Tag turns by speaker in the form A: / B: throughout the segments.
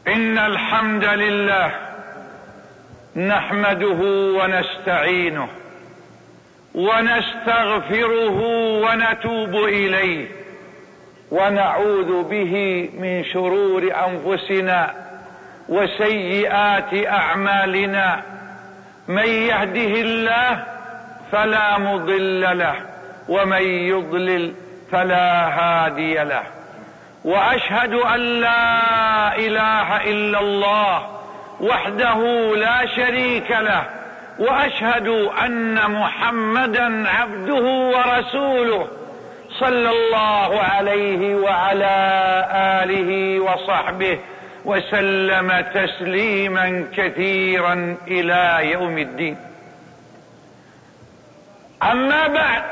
A: إن الحمد لله نحمده ونستعينه ونستغفره ونتوب إليه ونعوذ به من شرور أنفسنا وسيئات أعمالنا. من يهده الله فلا مضل له ومن يضلل فلا هادي له. وأشهد أن لا إله إلا الله وحده لا شريك له، وأشهد أن محمدا عبده ورسوله صلى الله عليه وعلى آله وصحبه وسلم تسليما كثيرا إلى يوم الدين. أما بعد،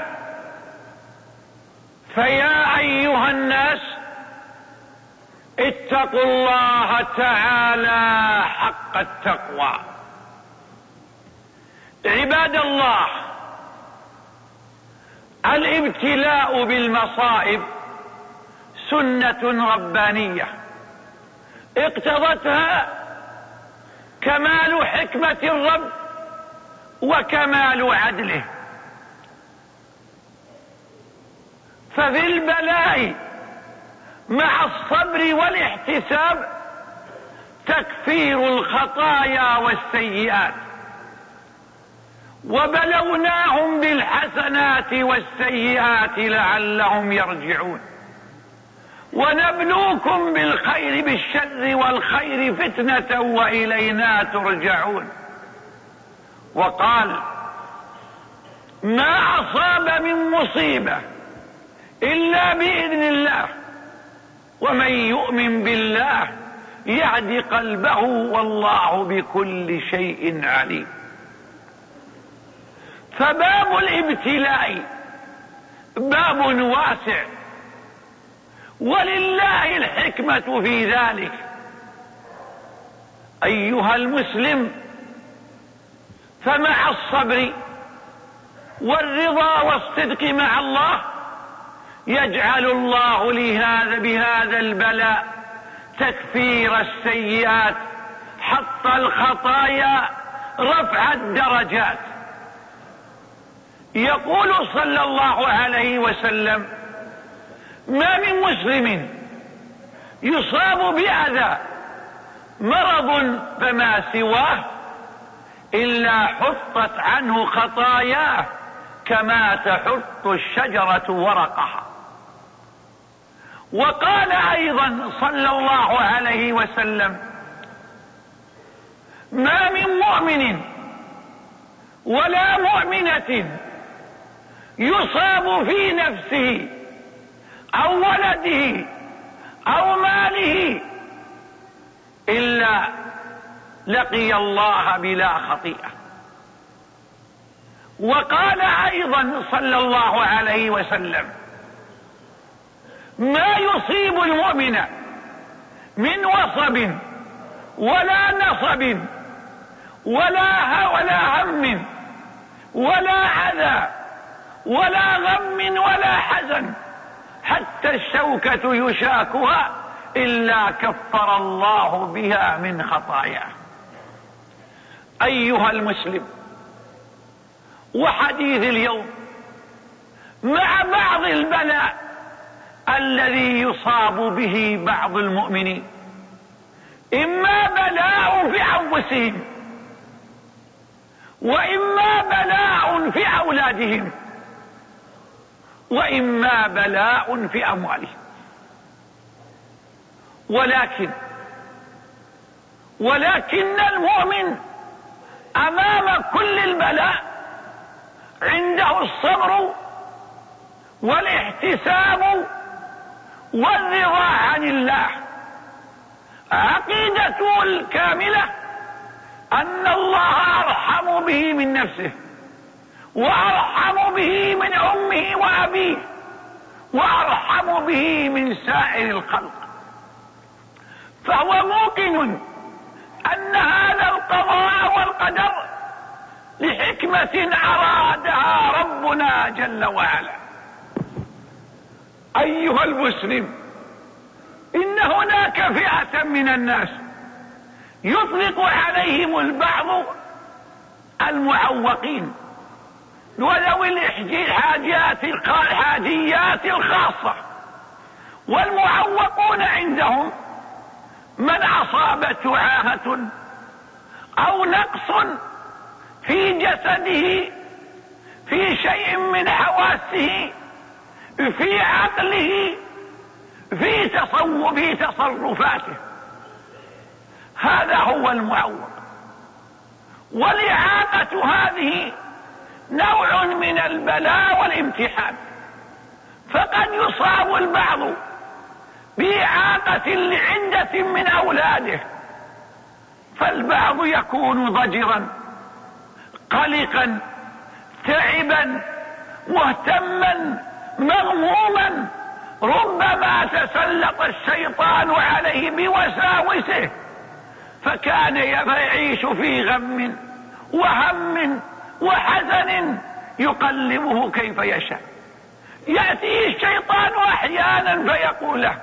A: فيا أيها الناس اتقوا الله تعالى حق التقوى. عباد الله، الابتلاء بالمصائب سنة ربانية اقتضتها كمال حكمة الرب وكمال عدله. ففي البلاء مع الصبر والاحتساب تكفير الخطايا والسيئات. وبلوناهم بالحسنات والسيئات لعلهم يرجعون. ونبلوكم بالخير بالشر والخير فتنة وإلينا ترجعون. وقال: ما أصاب من مصيبة إلا بإذن الله، ومن يؤمن بالله يهد قلبه والله بكل شيء عليم. فباب الابتلاء باب واسع، ولله الحكمة في ذلك. أيها المسلم، فمع الصبر والرضا والصدق مع الله يجعل الله بهذا البلاء تكفير السيئات، حط الخطايا، رفع الدرجات. يقول صلى الله عليه وسلم: ما من مسلم يصاب بأذى مرض فما سواه إلا حطت عنه خطاياه كما تحط الشجرة ورقها. وقال أيضا صلى الله عليه وسلم: ما من مؤمن ولا مؤمنة يصاب في نفسه أو ولده أو ماله إلا لقي الله بلا خطيئة. وقال أيضا صلى الله عليه وسلم: ما يصيب المؤمن من وصب ولا نصب ولا هم ولا عذى ولا غم ولا حزن حتى الشوكة يشاكها إلا كفر الله بها من خطاياه. أيها المسلم، وحديث اليوم مع بعض البلاء الذي يصاب به بعض المؤمنين، إما بلاء في أنفسهم وإما بلاء في أولادهم وإما بلاء في أموالهم. ولكن المؤمن أمام كل البلاء عنده الصبر والاحتساب والرضا عن الله. عقيدته الكاملة أن الله أرحم به من نفسه، وأرحم به من أمه وأبيه، وأرحم به من سائر الخلق. فهو موقن أن هذا القضاء والقدر لحكمة أرادها ربنا جل وعلا. أيها المسلم، إن هناك فئة من الناس يطلق عليهم البعض المعوقين وذوي الحاجيات الخاصة. والمعوقون عندهم من أصابته عاهة أو نقص في جسده، في شيء من حواسه، في عقله، في تصرفاته، هذا هو المعوق. والإعاقة هذه نوع من البلاء والامتحان، فقد يصاب البعض بإعاقة لعدة من أولاده، فالبعض يكون ضجرا قلقا تعبا مهتما مغموما، ربما تسلط الشيطان عليه بوساوسه فكان يعيش في غم وهم وحزن يقلبه كيف يشاء. يأتيه الشيطان أحيانا فيقول له: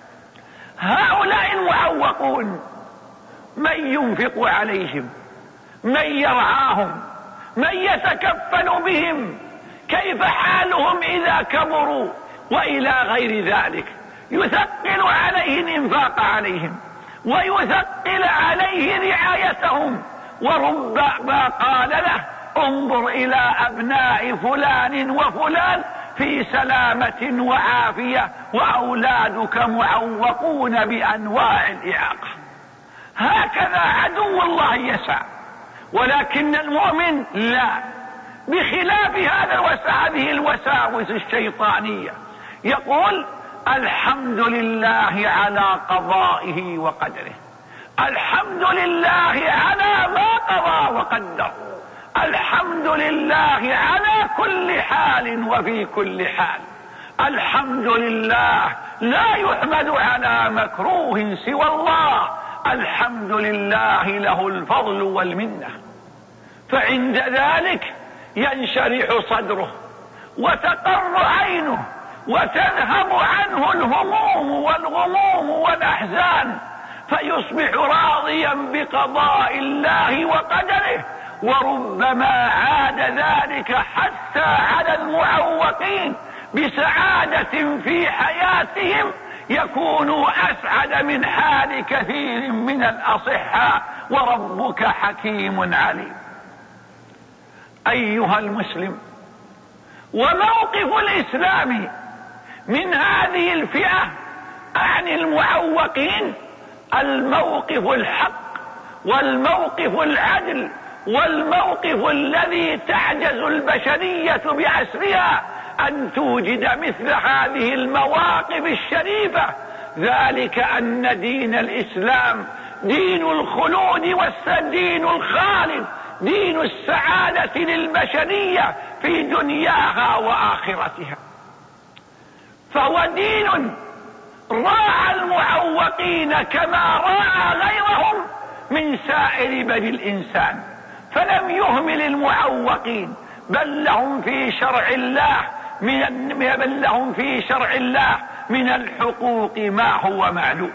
A: هؤلاء المعوقون من ينفق عليهم، من يرعاهم، من يتكفل بهم، كيف حالهم إذا كبروا، وإلى غير ذلك. يثقل عليه الإنفاق عليهم ويثقل عليه رعايتهم، وربما قال له: انظر إلى أبناء فلان وفلان في سلامة وعافية وأولادك معوقون بأنواع الإعاقة. هكذا عدو الله يسعى، ولكن المؤمن لا، بخلاف هذه الوساوس الشيطانية. يقول: الحمد لله على قضائه وقدره، الحمد لله على ما قضى وقدر، الحمد لله على كل حال وفي كل حال، الحمد لله لا يحمد على مكروه سوى الله، الحمد لله له الفضل والمنة. فعند ذلك ينشرح صدره وتقر عينه وتذهب عنه الهموم والغموم والأحزان، فيصبح راضيا بقضاء الله وقدره. وربما عاد ذلك حتى على المعوقين بسعادة في حياتهم، يكونوا أسعد من حال كثير من الأصحاء، وربك حكيم عليم. أيها المسلم، وموقف الإسلام من هذه الفئة عن المعوقين الموقف الحق، والموقف العدل، والموقف الذي تعجز البشرية بعسرها أن توجد مثل هذه المواقف الشريفة. ذلك أن دين الإسلام دين الخلود والدين الخالد، دين السعادة للبشرية في دنياها وآخرتها. فهو دين راعى المعوقين كما راعى غيرهم من سائر بني الإنسان، فلم يهمل المعوقين، بل لهم في شرع الله من الحقوق ما هو معلوم.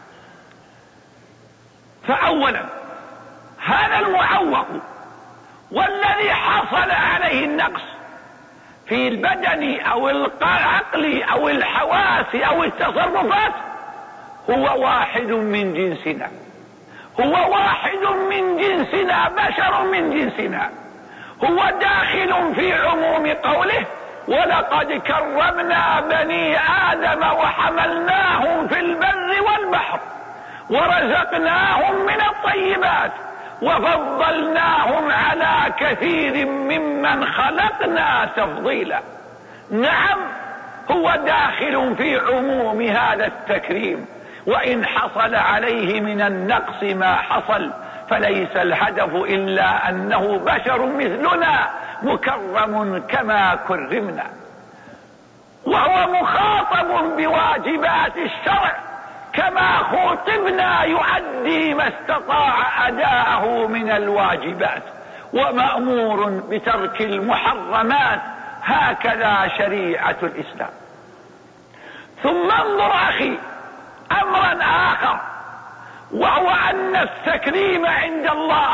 A: فأولا، هذا المعوق والذي حصل عليه النقص في البدن أو العقل أو الحواس أو التصرفات هو واحد من جنسنا، هو واحد من جنسنا، بشر من جنسنا، هو داخل في عموم قوله: ولقد كرمنا بني آدم وحملناهم في البر والبحر ورزقناهم من الطيبات وفضلناهم على كثير ممن خلقنا تفضيلا. نعم، هو داخل في عموم هذا التكريم، وإن حصل عليه من النقص ما حصل فليس الهدف إلا أنه بشر مثلنا مكرم كما كرمنا، وهو مخاطب بواجبات الشرع كما خوطبنا يؤدي ما استطاع أداءه من الواجبات، ومأمور بترك المحرمات. هكذا شريعة الإسلام. ثم انظر أخي أمرا آخر، وهو أن التكريم عند الله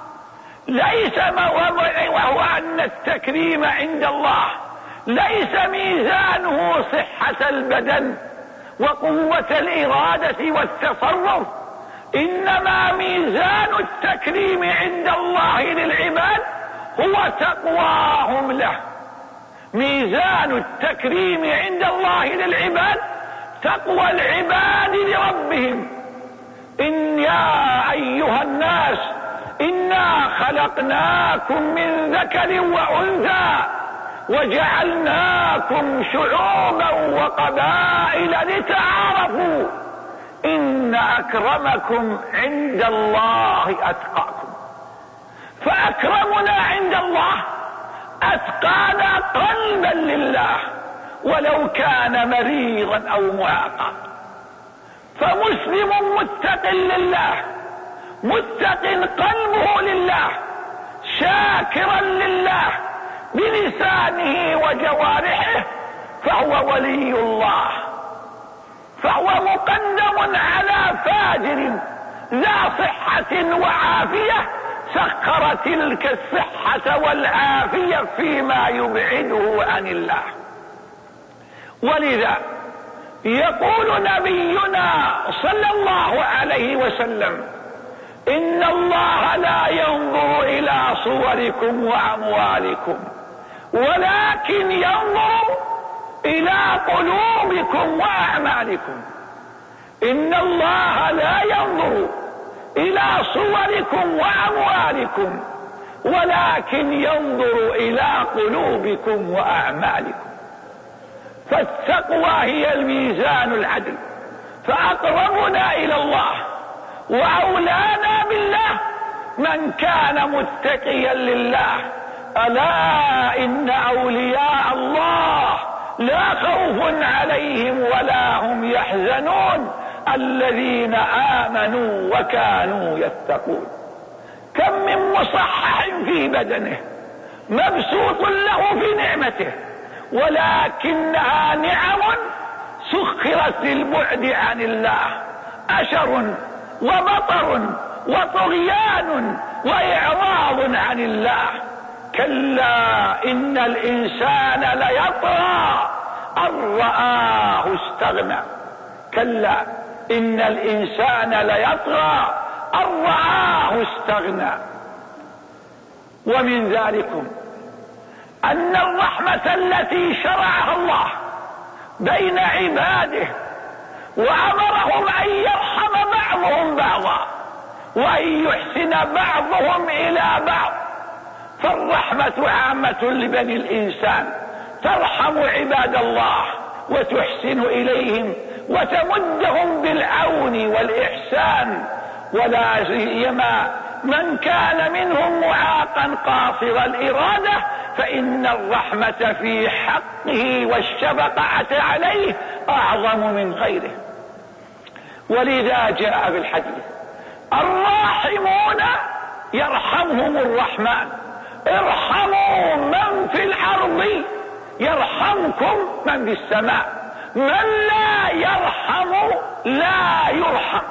A: ليس ميزانه صحة البدن وقوة الإرادة والتصرف، إنما ميزان التكريم عند الله للعباد هو تقواهم له. ميزان التكريم عند الله للعباد تقوى العباد لربهم. إن يا أيها الناس إنا خلقناكم من ذكر وأنثى وجعلناكم شعوبا وقبائل لتعارفوا إن أكرمكم عند الله أتقاكم. فأكرمنا عند الله أتقانا قلبا لله ولو كان مريضا أو معاقا. فمسلم متق لله، متق قلبه لله، شاكرا لله بلسانه وجوارحه، فهو ولي الله، فهو مقدم على فاجر ذا صحة وعافية سخر تلك الصحة والعافية فيما يبعده عن الله. ولذا يقول نبينا صلى الله عليه وسلم: إن الله لا ينظر إلى صوركم وأموالكم ولكن ينظر إلى قلوبكم وأعمالكم. إن الله لا ينظر إلى صوركم وأموالكم ولكن ينظر إلى قلوبكم وأعمالكم. فالتقوى هي الميزان العدل، فأقربنا إلى الله وأولانا بالله من كان متقيا لله. ألا إن أولياء الله لا خوف عليهم ولا هم يحزنون الذين آمنوا وكانوا يتقون. كم من مصحح في بدنه مبسوط له في نعمته، ولكنها نعم سخرت للبعد عن الله، أشر وبطر وطغيان وإعراض عن الله. كلا إن الإنسان ليطغى أن رآه استغنى. كلا إن الإنسان ليطغى أن رآه استغنى. ومن ذلكم أن الرحمة التي شرعها الله بين عباده وأمرهم أن يرحم بعضهم بعضا وأن يحسن بعضهم إلى بعض. فالرحمة عامة لبني الإنسان، ترحم عباد الله وتحسن إليهم وتمدهم بالعون والإحسان، ولا سيما من كان منهم معاقا قاصر الإرادة، فإن الرحمة في حقه والشفقة عليه أعظم من غيره. ولذا جاء في الحديث: الراحمون يرحمهم الرحمن، ارحموا من في الأرض يرحمكم من في السماء، من لا يرحم لا يرحم.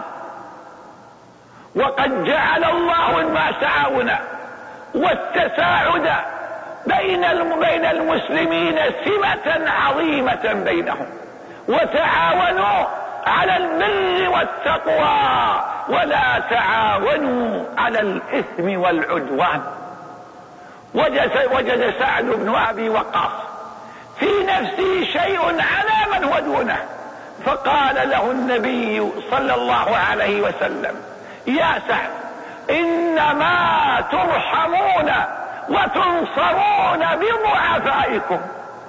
A: وقد جعل الله المتعاون والتساعد بين المسلمين سمة عظيمة بينهم، وتعاونوا على البر والتقوى ولا تعاونوا على الإثم والعدوان. وجد سعد بن أبي وقاص في نفسه شيء على من هو دونه، فقال له النبي صلى الله عليه وسلم: يا سعد، إنما ترحمون وتنصرون بضعفائكم.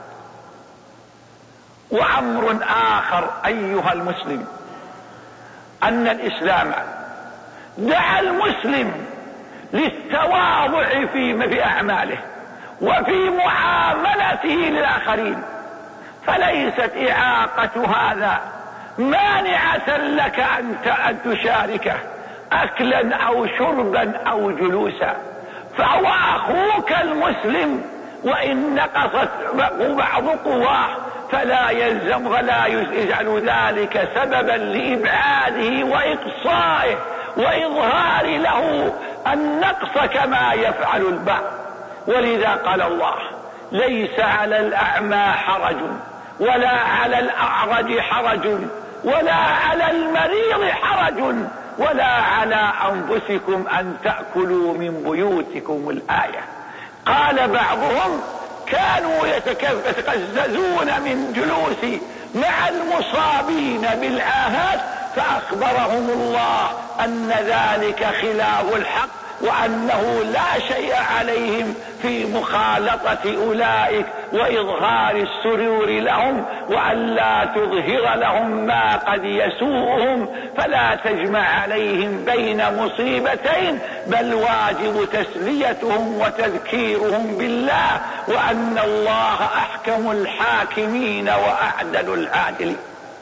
A: وأمر آخر أيها المسلم، أن الإسلام دعا المسلم للتواضع في أعماله وفي معاملته للآخرين، فليست إعاقة هذا مانعة لك أن تشاركه أكلا أو شربا أو جلوسا، فهو أخوك المسلم، وإن نقصت بعض قواه فلا يلزم ولا يجعل ذلك سببا لإبعاده وإقصائه وإظهار له النقص كما يفعل البعض. ولذا قال الله: ليس على الأعمى حرج ولا على الأعرج حرج ولا على المريض حرج ولا على أنفسكم أن تأكلوا من بيوتكم. الآية. قال بعضهم: كانوا يتقززون من جلوس مع المصابين بالعاهات، فأخبرهم الله أن ذلك خلاف الحق، وأنه لا شيء عليهم في مخالطة أولئك وإظهار السرور لهم، وأن لا تظهر لهم ما قد يسوءهم، فلا تجمع عليهم بين مصيبتين، بل واجب تسليتهم وتذكيرهم بالله، وأن الله أحكم الحاكمين وأعدل العادلين.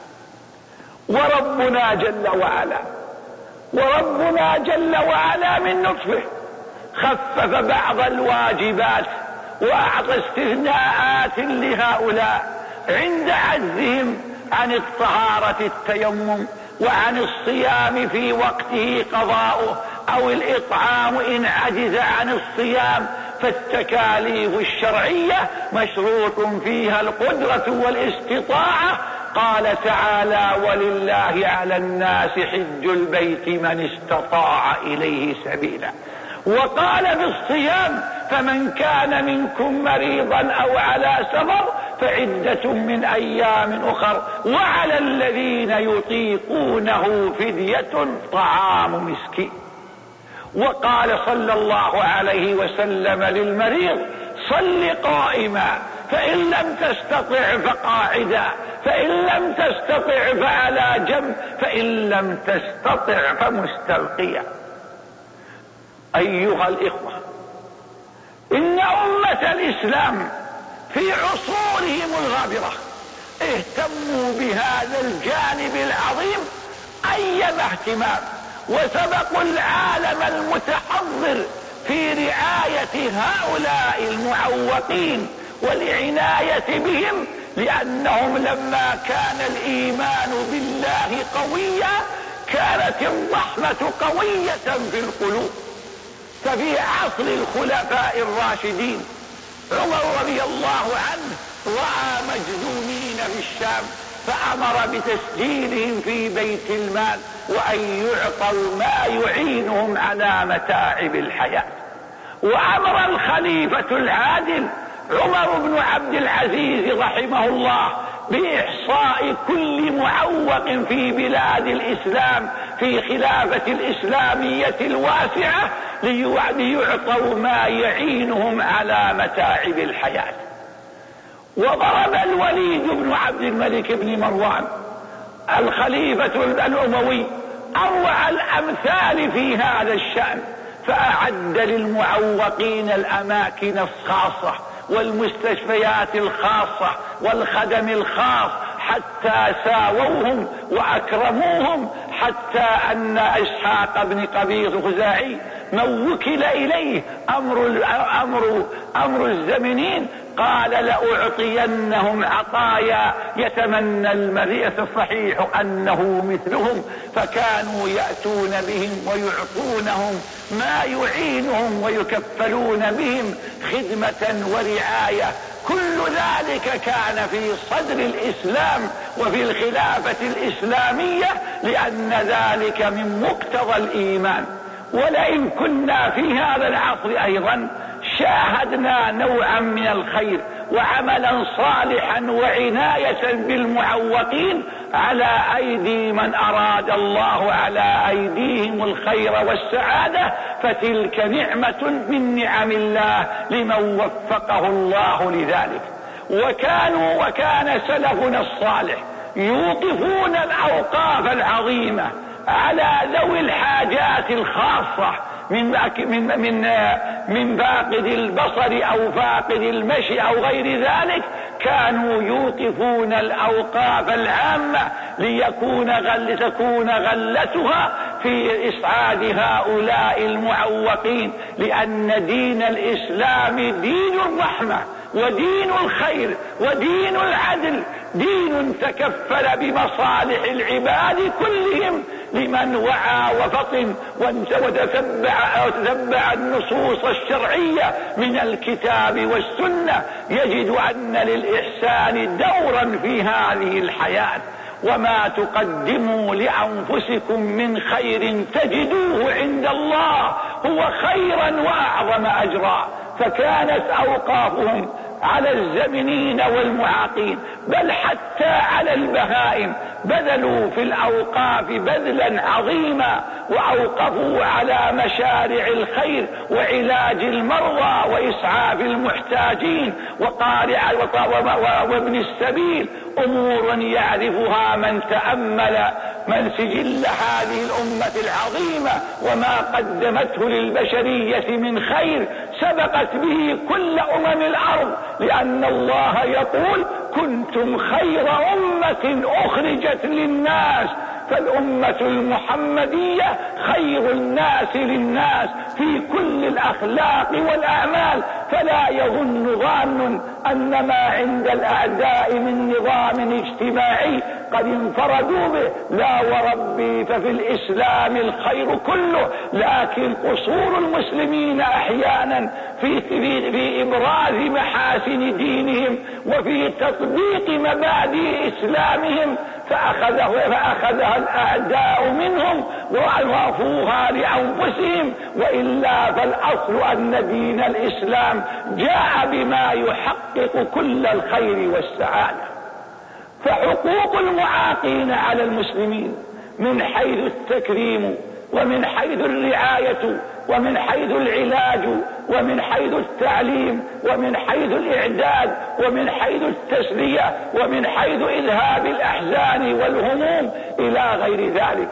A: وربنا جل وعلا من لطفه خفف بعض الواجبات وأعطى استثناءات لهؤلاء عند عجزهم عن الطهارة التيمم، وعن الصيام في وقته قضاؤه، أو الإطعام إن عجز عن الصيام. فالتكاليف الشرعية مشروط فيها القدرة والاستطاعة. قال تعالى: ولله على الناس حج البيت من استطاع إليه سبيلا. وقال بالصيام: فمن كان منكم مريضا أو على سفر فعدة من أيام أخر، وعلى الذين يطيقونه فدية طعام مسكين. وقال صلى الله عليه وسلم للمريض: صل قائما، فإن لم تستطع فقاعدا، فإن لم تستطع فعلى جنب، فإن لم تستطع فمستلقيا. أيها الإخوة، إن أمة الإسلام في عصورهم الغابرة اهتموا بهذا الجانب العظيم أيما اهتمام، وسبقوا العالم المتحضر في رعاية هؤلاء المعوقين والعناية بهم، لأنهم لما كان الإيمان بالله قويا كانت الرحمة قوية في القلوب. ففي عصر الخلفاء الراشدين عمر رضي الله عنه رأى مجذومين في الشام، فأمر بتسجيلهم في بيت المال، وأن يعطوا ما يعينهم على متاعب الحياة. وأمر الخليفة العادل عمر بن عبد العزيز رحمه الله بإحصاء كل معوق في بلاد الإسلام في خلافة الإسلامية الواسعة، ليعطوا ما يعينهم على متاعب الحياة. وضرب الوليد بن عبد الملك بن مروان الخليفة الأموي أروع الأمثال في هذا الشأن، فأعد للمعوقين الأماكن الخاصة والمستشفيات الخاصة والخدم الخاص، حتى ساووهم وأكرموهم، حتى أن إسحاق بن قبيص الخزاعي من وكل إليه أمر الزمنين قال: لأعطينهم عطايا يتمنى المريء الصحيح أنه مثلهم. فكانوا يأتون بهم ويعطونهم ما يعينهم ويكفلون بهم خدمة ورعاية. كل ذلك كان في صدر الإسلام وفي الخلافة الإسلامية، لأن ذلك من مقتضى الإيمان. ولئن كنا في هذا العصر أيضا شاهدنا نوعا من الخير وعملا صالحا وعناية بالمعوقين على أيدي من أراد الله على أيديهم الخير والسعادة، فتلك نعمة من نعم الله لمن وفقه الله لذلك. وكان سلفنا الصالح يوقفون الأوقاف العظيمة على ذوي الحاجات الخاصة من فاقد البصر أو فاقد المشي أو غير ذلك. كانوا يوقفون الأوقاف العامة لتكون غلتها في إسعاد هؤلاء المعوقين، لأن دين الإسلام دين الرحمة ودين الخير ودين العدل، دين تكفل بمصالح العباد كلهم لمن وعى وفطن وتتبع النصوص الشرعية من الكتاب والسنة، يجد أن للإحسان دورا في هذه الحياة. وما تقدموا لأنفسكم من خير تجدوه عند الله هو خيرا وأعظم أجرا. فكانت أوقافهم على الزمنين والمعاقين، بل حتى على البهائم بذلوا في الأوقاف بذلا عظيما، وأوقفوا على مشارع الخير وعلاج المرضى وإسعاف المحتاجين وابن السبيل، أمور يعرفها من تأمل من سجل هذه الأمة العظيمة وما قدمته للبشرية من خير سبقت به كل أمم الأرض، لأن الله يقول كنتم خير أمة أخرجت للناس. فالأمة المحمدية خير الناس للناس في كل الأخلاق والأعمال، فلا يظن ظان أن ما عند الأعداء من نظام اجتماعي قد انفردوا به، لا وربي ففي الإسلام الخير كله، لكن قصور المسلمين أحيانا في إبراز محاسن دينهم وفي تطبيق مبادئ إسلامهم فأخذها الأعداء منهم وأضافوها لأنفسهم، وإلا فالأصل أن دين الإسلام جاء بما يحقق كل الخير والسعادة. فحقوق المعاقين على المسلمين من حيث التكريم ومن حيث الرعاية ومن حيث العلاج ومن حيث التعليم ومن حيث الإعداد ومن حيث التسلية ومن حيث إذهاب الأحزان والهموم إلى غير ذلك،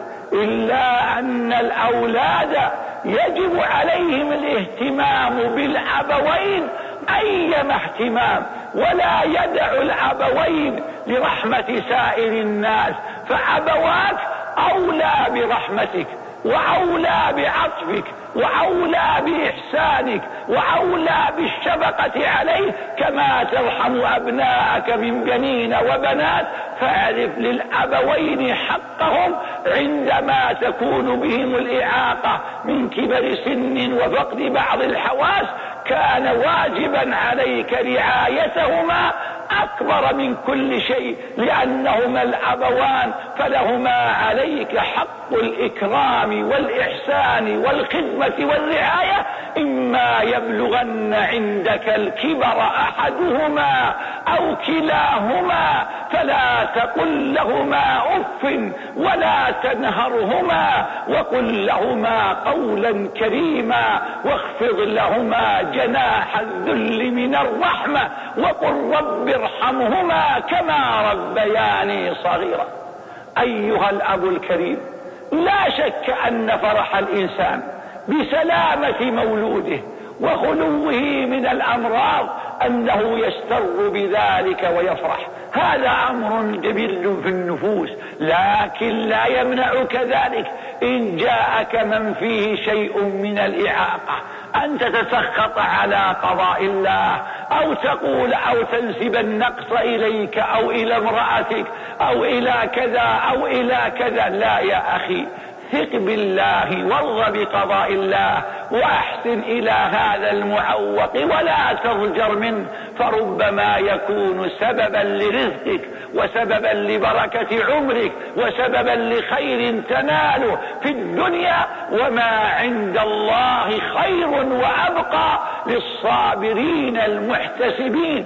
A: إلا أن الأولاد يجب عليهم الاهتمام بالأبوين أيما اهتمام، ولا يدع الأبوين لرحمة سائر الناس، فأبواك أولى برحمتك وأولى بعطفك وأولى بإحسانك وأولى بالشفقة عليه كما ترحم أبناءك من بنين وبنات. فاعرف للأبوين حقهم عندما تكون بهم الإعاقة من كبر سن وفقد بعض الحواس، كان واجبا عليك رعايتهما أكبر من كل شيء، لأنهما الأبوان فلهما عليك حق الإكرام والإحسان والخدمة والرعاية، إما يبلغن عندك الكبر أحدهما أو كلاهما فلا تقل لهما أف ولا تنهرهما، وقل لهما قولا كريما، واخفض لهما جناح الذل من الرحمة، وقل رب ارحمهما كما ربياني صغيرا. أيها الأب الكريم، لا شك أن فرح الإنسان بسلامة مولوده وخلوه من الأمراض أنه يستر بذلك ويفرح، هذا أمر جبل في النفوس، لكن لا يمنعك ذلك إن جاءك من فيه شيء من الإعاقة أن تتسخط على قضاء الله، أو تقول أو تنسب النقص إليك أو إلى امرأتك أو إلى كذا أو إلى كذا. لا يا أخي، ثق بالله وارض بقضاء الله وأحسن إلى هذا المعوق ولا تضجر منه، فربما يكون سببا لرزقك وسببا لبركة عمرك وسببا لخير تناله في الدنيا، وما عند الله خير وأبقى للصابرين المحتسبين.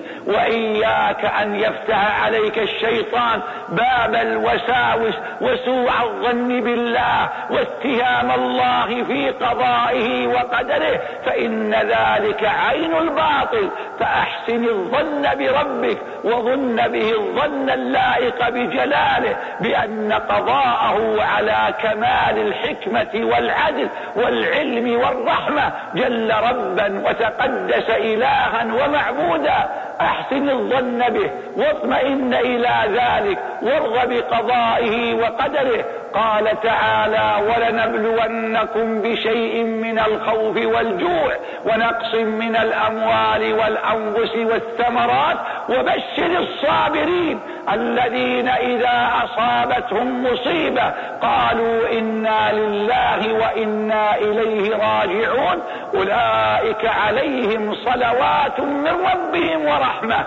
A: وإياك أن يفتح عليك الشيطان باب الوساوس وسوء الظن بالله واتهام الله في قضائه وقدره، فإن ذلك عين الباطل. فأحسن الظن بربك وظن به الظن اللائق بجلاله بأن قضاءه على كمال الحكمة والعدل والعلم والرحمة جل ربا وتقدس إلها ومعبودا. أحسن الظن به واطمئن إلى ذلك وارض بقضائه وقدره، قال تعالى: ولنبلونكم بشيء من الخوف والجوع ونقص من الأموال والأنفس والثمرات وبشر الصابرين الذين إذا أصابتهم مصيبة قالوا إنا لله وإنا إليه راجعون أولئك عليهم صلوات من ربهم ورحمة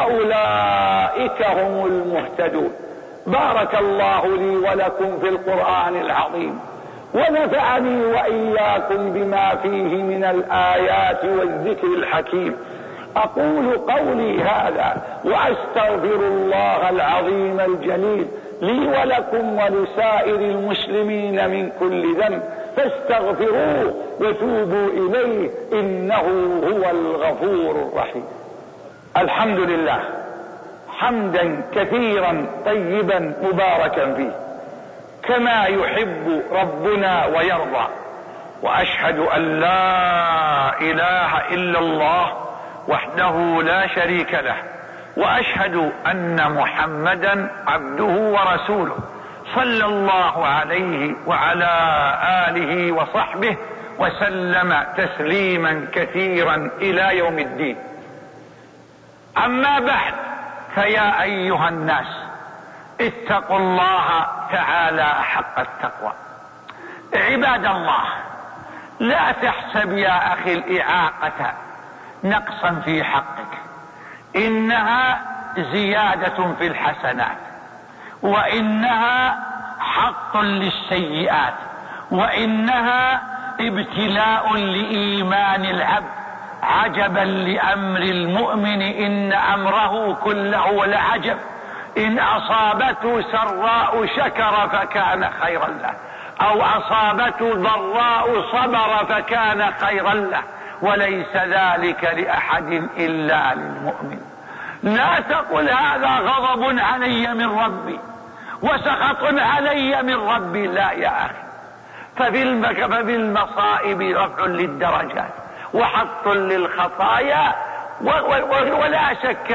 A: وأولئك هم المهتدون. بارك الله لي ولكم في القرآن العظيم، ونفعني وإياكم بما فيه من الآيات والذكر الحكيم. أقول قولي هذا وأستغفر الله العظيم الجليل لي ولكم ولسائر المسلمين من كل ذنب، فاستغفروه وتوبوا إليه إنه هو الغفور الرحيم. الحمد لله حمدا كثيرا طيبا مباركا فيه كما يحب ربنا ويرضى، وأشهد أن لا إله إلا الله وحده لا شريك له، وأشهد أن محمدا عبده ورسوله صلى الله عليه وعلى آله وصحبه وسلم تسليما كثيرا إلى يوم الدين. أما بعد، فيا أيها الناس اتقوا الله تعالى حق التقوى. عباد الله، لا تحسب يا أخي الإعاقة نقصا في حقك، إنها زيادة في الحسنات، وإنها حق للسيئات، وإنها ابتلاء لإيمان العبد. عجبا لأمر المؤمن إن أمره كله لعجب، إن أصابته سراء شكر فكان خيرا له، أو أصابته ضراء صبر فكان خيرا له، وليس ذلك لأحد إلا للمؤمن. لا تقل هذا غضب علي من ربي وسخط علي من ربي، لا يا أخي، فبالمصائب رفع للدرجات وحط للخطايا، ولا شك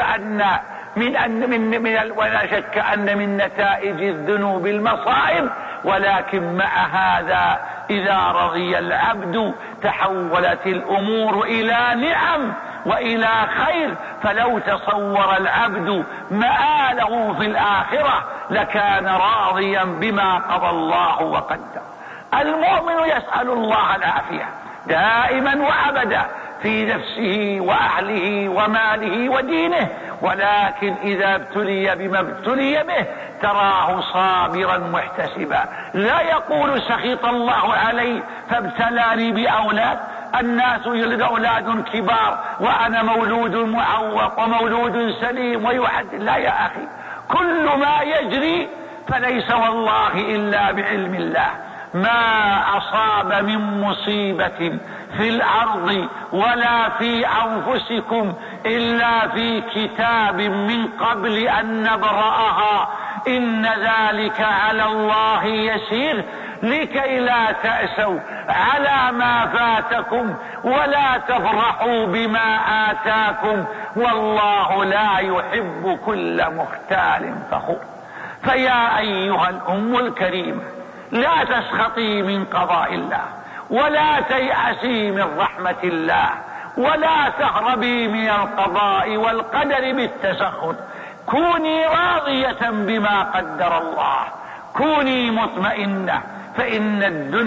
A: أن من نتائج الذنوب المصائب، ولكن مع هذا إذا رضي العبد تحولت الأمور إلى نعم وإلى خير. فلو تصور العبد مآله في الآخرة لكان راضيا بما قضى الله وقدر. المؤمن يسأل الله العافية دائما وأبدا في نفسه وأهله وماله ودينه، ولكن إذا ابتلي بما ابتلي به تراه صابرا محتسبا، لا يقول سخط الله علي فابتلاني بأولاد، الناس يولد أولاد كبار وأنا مولود معوق ومولود سليم ويحد. لا يا أخي، كل ما يجري فليس والله إلا بعلم الله. ما أصاب من مصيبة في الأرض ولا في أنفسكم إلا في كتاب من قبل أن نبرأها إن ذلك على الله يسير، لكي لا تأسوا على ما فاتكم ولا تفرحوا بما آتاكم، والله لا يحب كل مختال فخور. فيا أيها الأم الكريمة، لا تسخطي من قضاء الله، ولا تيأسي من رحمة الله، ولا تهربي من القضاء والقدر بالتسخط. كوني راضية بما قدر الله، كوني مطمئنة، فإن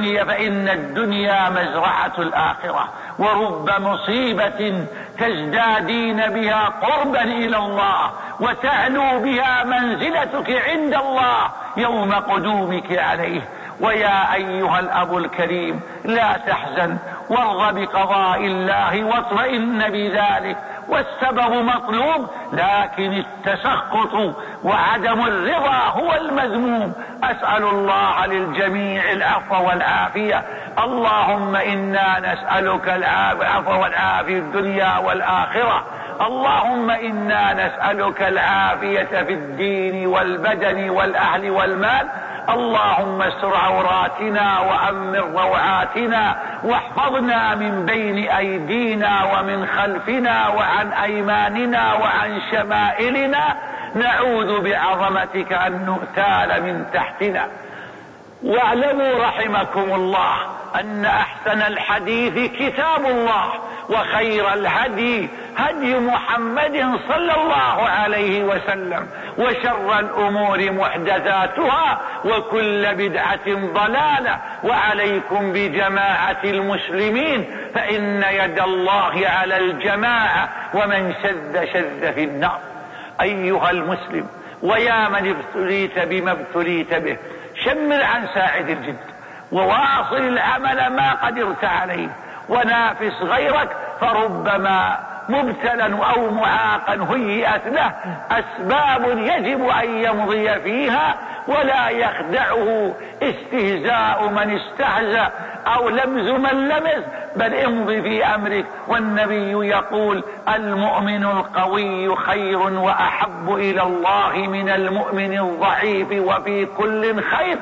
A: الدنيا مزرعة الآخرة، ورب مصيبة تزدادين بها قربا إلى الله وتعلو بها منزلتك عند الله يوم قدومك عليه. ويا أيها الأب الكريم، لا تحزن، وارض بقضاء الله واطمئن بذلك، والسبب مطلوب، لكن التسخط وعدم الرضا هو المذموم. أسأل الله للجميع العفو والعافية. اللهم إنا نسألك العفو والعافية في الدنيا والآخرة. اللهم إنا نسألك العافية في الدين والبدن والأهل والمال. اللهم استر عوراتنا وأمن روعاتنا، واحفظنا من بين أيدينا ومن خلفنا وعن أيماننا وعن شمائلنا. نعوذ بعظمتك أن نغتال من تحتنا. واعلموا رحمكم الله أن أحسن الحديث كتاب الله، وخير الهدي هدي محمد صلى الله عليه وسلم، وشر الأمور محدثاتها، وكل بدعة ضلالة. وعليكم بجماعة المسلمين، فإن يد الله على الجماعة، ومن شذ شذ في النار. أيها المسلم، ويا من ابتليت بما ابتليت به، شمر عن ساعد الجد، وواصل العمل ما قدرت عليه، ونافس غيرك، فربما مبتلا أو معاقا هيئت له أسباب يجب أن يمضي فيها، ولا يخدعه استهزاء من استهزأ أو لمز من لمس، بل امضي في أمرك. والنبي يقول: المؤمن القوي خير وأحب إلى الله من المؤمن الضعيف، وفي كل خير.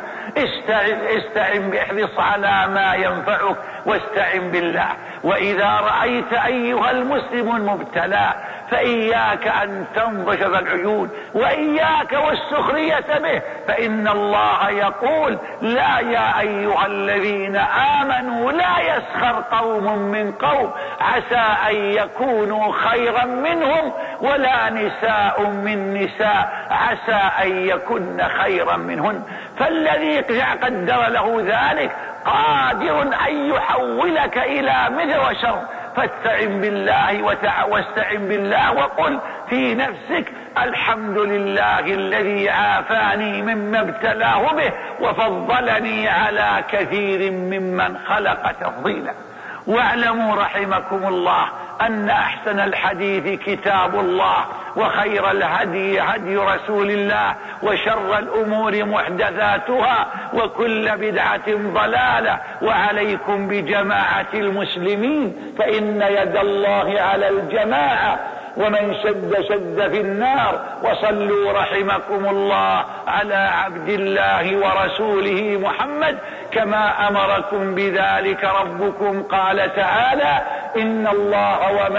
A: استعن احرص على ما ينفعك، واستعن بالله. وإذا رأيت أيها المسلم المبتلى، فإياك أن تنضج العيون، وإياك والسخرية به، فإن الله يقول: لا يا أيها الذين آمنوا لا يسخر قوم من قوم عسى أن يكونوا خيرا منهم، ولا نساء من نساء عسى أن يكن خيرا منهن. فالذي قدر له ذلك قادر أن يحولك إلى مثل وشر. فاستعن بالله واستعن بالله، وقل في نفسك: الحمد لله الذي عافاني مما ابتلاه به، وفضلني على كثير ممن خلق تفضيلا. واعلموا رحمكم الله أن أحسن الحديث كتاب الله، وخير الهدي هدي رسول الله، وشر الأمور محدثاتها، وكل بدعة ضلالة. وعليكم بجماعة المسلمين، فإن يد الله على الجماعة، ومن شد شد في النار. وصلوا رحمكم الله على عبد الله ورسوله محمد، كما أمركم بذلك ربكم. قال تعالى: إن الله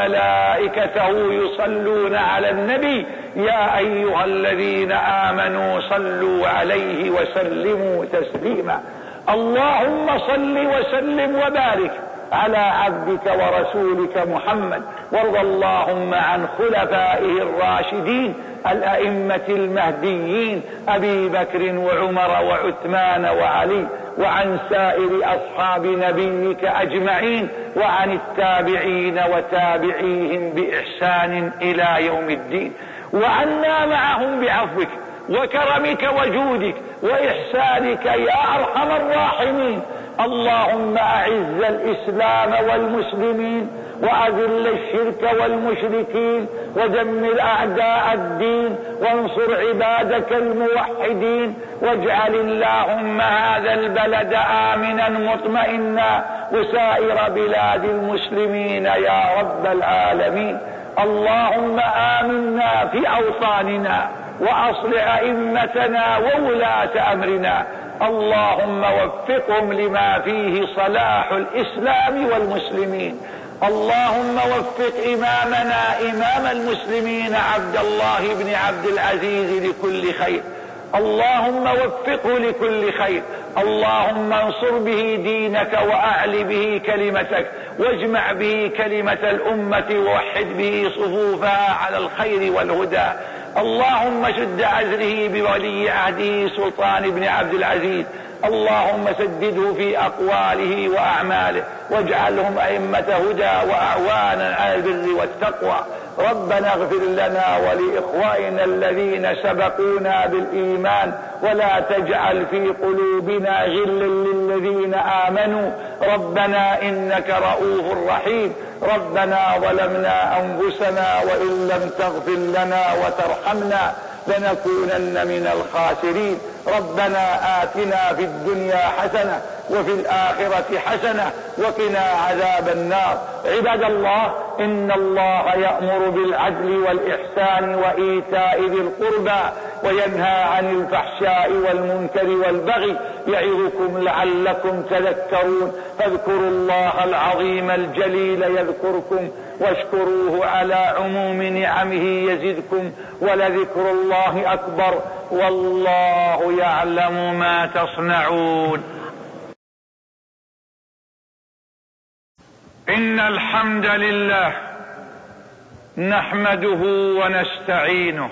A: وملائكته يصلون على النبي، يا أيها الذين آمنوا صلوا عليه وسلموا تسليما. اللهم صل وسلم وبارك على عبدك ورسولك محمد، وارض اللهم عن خلفائه الراشدين الأئمة المهديين، أبي بكر وعمر وعثمان وعلي، وعن سائر أصحاب نبيك أجمعين، وعن التابعين وتابعيهم بإحسان إلى يوم الدين، وعنا معهم بعفوك وكرمك وجودك وإحسانك يا أرحم الراحمين. اللهم أعز الإسلام والمسلمين، وأذل الشرك والمشركين، ودمر أعداء الدين، وانصر عبادك الموحدين، واجعل اللهم هذا البلد آمنا مطمئنا، وسائر بلاد المسلمين يا رب العالمين. اللهم آمنا في أوطاننا، وأصلح أئمتنا وولاة أمرنا. اللهم وفقهم لما فيه صلاح الإسلام والمسلمين. اللهم وفق إمامنا إمام المسلمين عبد الله بن عبد العزيز لكل خير. اللهم وفقه لكل خير. اللهم انصر به دينك، وأعل به كلمتك، واجمع به كلمة الأمة، ووحد به صفوفها على الخير والهدى. اللهم شد عزره بولي عهده سلطان بن عبد العزيز. اللهم سدده في أقواله وأعماله، واجعلهم أئمة هدى وأعوانا على البر والتقوى. ربنا اغفر لنا ولإخواننا الذين سبقونا بالإيمان، ولا تجعل في قلوبنا غلا للذين آمنوا. ربنا إنك رؤوف رحيم. ربنا ظلمنا أنفسنا، وإن لم تغفر لنا وترحمنا لنكونن من الخاسرين. ربنا آتنا في الدنيا حسنة، وفي الآخرة حسنة، وقنا عذاب النار. عباد الله، إن الله يأمر بالعدل والإحسان وإيتاء ذي القربى، وينهى عن الفحشاء والمنكر والبغي يعظكم لعلكم تذكرون. فاذكروا الله العظيم الجليل يذكركم واشكروه على عموم نعمه يزدكم ولذكر الله أكبر والله يعلم ما تصنعون. إن الحمد لله نحمده ونستعينه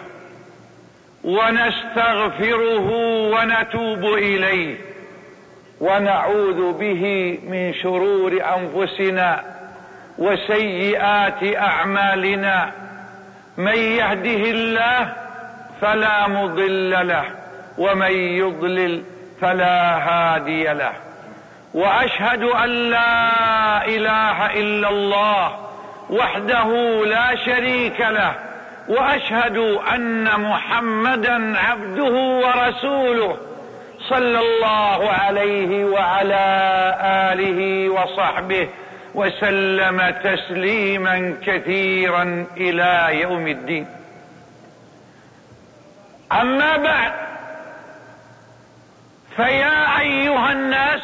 A: ونستغفره ونتوب إليه ونعوذ به من شرور أنفسنا وسيئات أعمالنا. من يهده الله فلا مضل له ومن يضلل فلا هادي له. وأشهد أن لا إله إلا الله وحده لا شريك له وأشهد أن محمدا عبده ورسوله صلى الله عليه وعلى آله وصحبه وسلم تسليما كثيرا إلى يوم الدين. أما بعد، فيا أيها الناس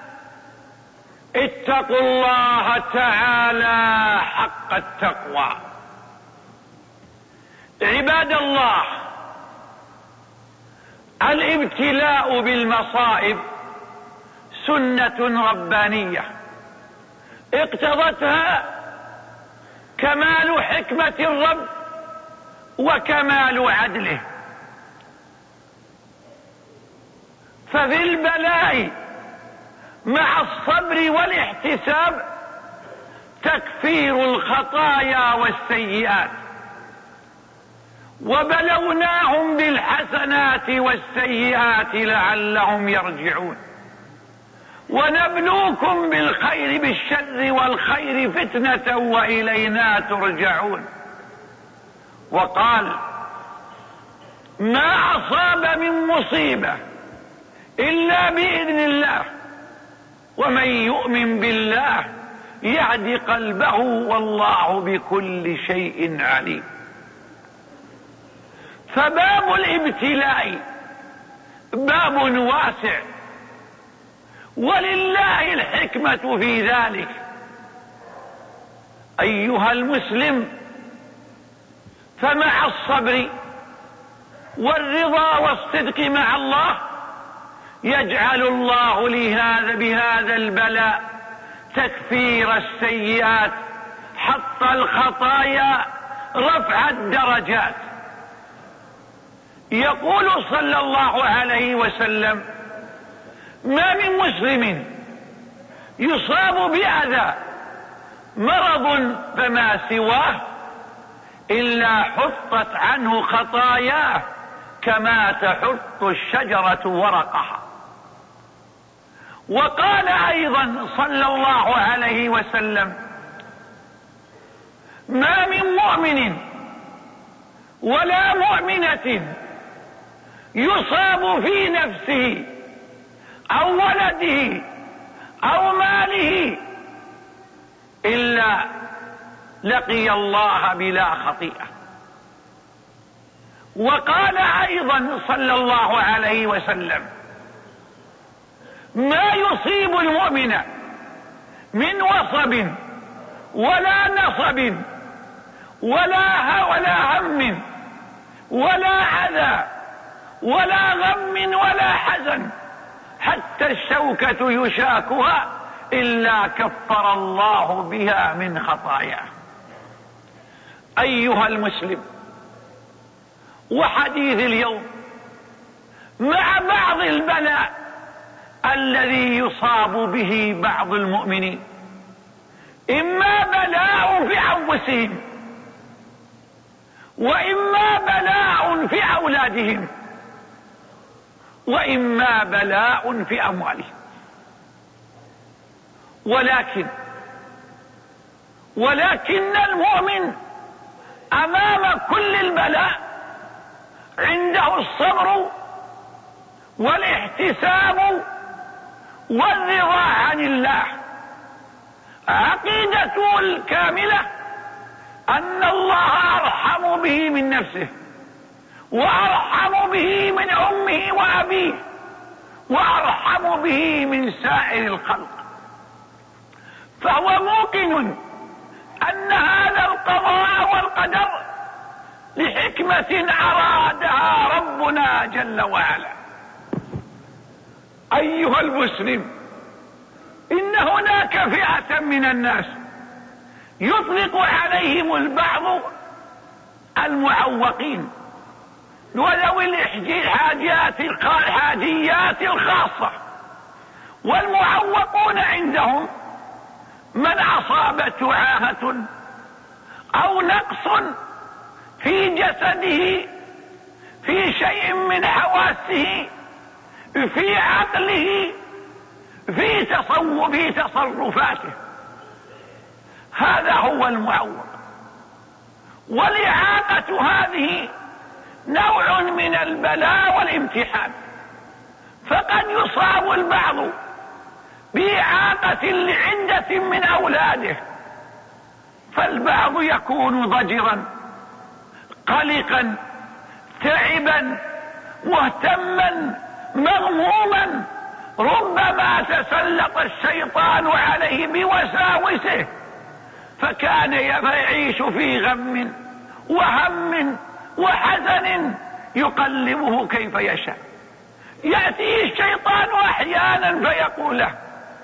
A: اتقوا الله تعالى حق التقوى. عباد الله، الابتلاء بالمصائب سنة ربانية اقتضتها كمال حكمة الرب وكمال عدله. ففي البلاء مع الصبر والاحتساب تكفير الخطايا والسيئات. وبلوناهم بالحسنات والسيئات لعلهم يرجعون. ونبلوكم بالخير بالشر والخير فتنة وإلينا ترجعون. وقال: ما أصاب من مصيبة إلا بإذن الله ومن يؤمن بالله يهد قلبه والله بكل شيء عليم. فباب الابتلاء باب واسع، ولله الحكمة في ذلك. أيها المسلم، فمع الصبر والرضا والصدق مع الله يجعل الله بهذا البلاء تكفير السيئات، حط الخطايا، رفع الدرجات. يقول صلى الله عليه وسلم: ما من مسلم يصاب بأذى مرض فما سواه إلا حطت عنه خطاياه كما تحط الشجرة ورقها. وقال أيضا صلى الله عليه وسلم: ما من مؤمن ولا مؤمنة يصاب في نفسه أو ولده أو ماله إلا لقي الله بلا خطيئة. وقال أيضا صلى الله عليه وسلم: ما يصيب المؤمن من وصب ولا نصب ولا هم ولا عذى ولا غم ولا حزن حتى الشوكة يشاكها إلا كفر الله بها من خطاياه. أيها المسلم، وحديث اليوم مع بعض البلاء الذي يصاب به بعض المؤمنين، إما بلاء في أنفسهم وإما بلاء في أولادهم وإما بلاء في أموالهم. ولكن المؤمن أمام كل البلاء عنده الصبر والاحتساب والرضا عن الله. عقيدته الكاملة أن الله أرحم به من نفسه وأرحم به من أمه وأبيه، وأرحم به من سائر الخلق. فهو موقن أن هذا القضاء والقدر لحكمة أرادها ربنا جل وعلا. أيها المسلم، إن هناك فئة من الناس يطلق عليهم البعض المعوقين وذوي الحاجيات الخاصة، والمعوقون عندهم من أصابته عاهة أو نقص في جسده، في شيء من حواسه، في عقله، في تصرفاته. هذا هو المعوق. والإعاقة هذه نوع من البلاء والامتحان، فقد يصاب البعض بإعاقة لعدة من أولاده، فالبعض يكون ضجرا قلقا تعبا مهتما مغموما، ربما تسلط الشيطان عليه بوساوسه فكان يعيش في غم وهم وحزن يقلبه كيف يشاء. يأتيه الشيطان أحيانا فيقول له: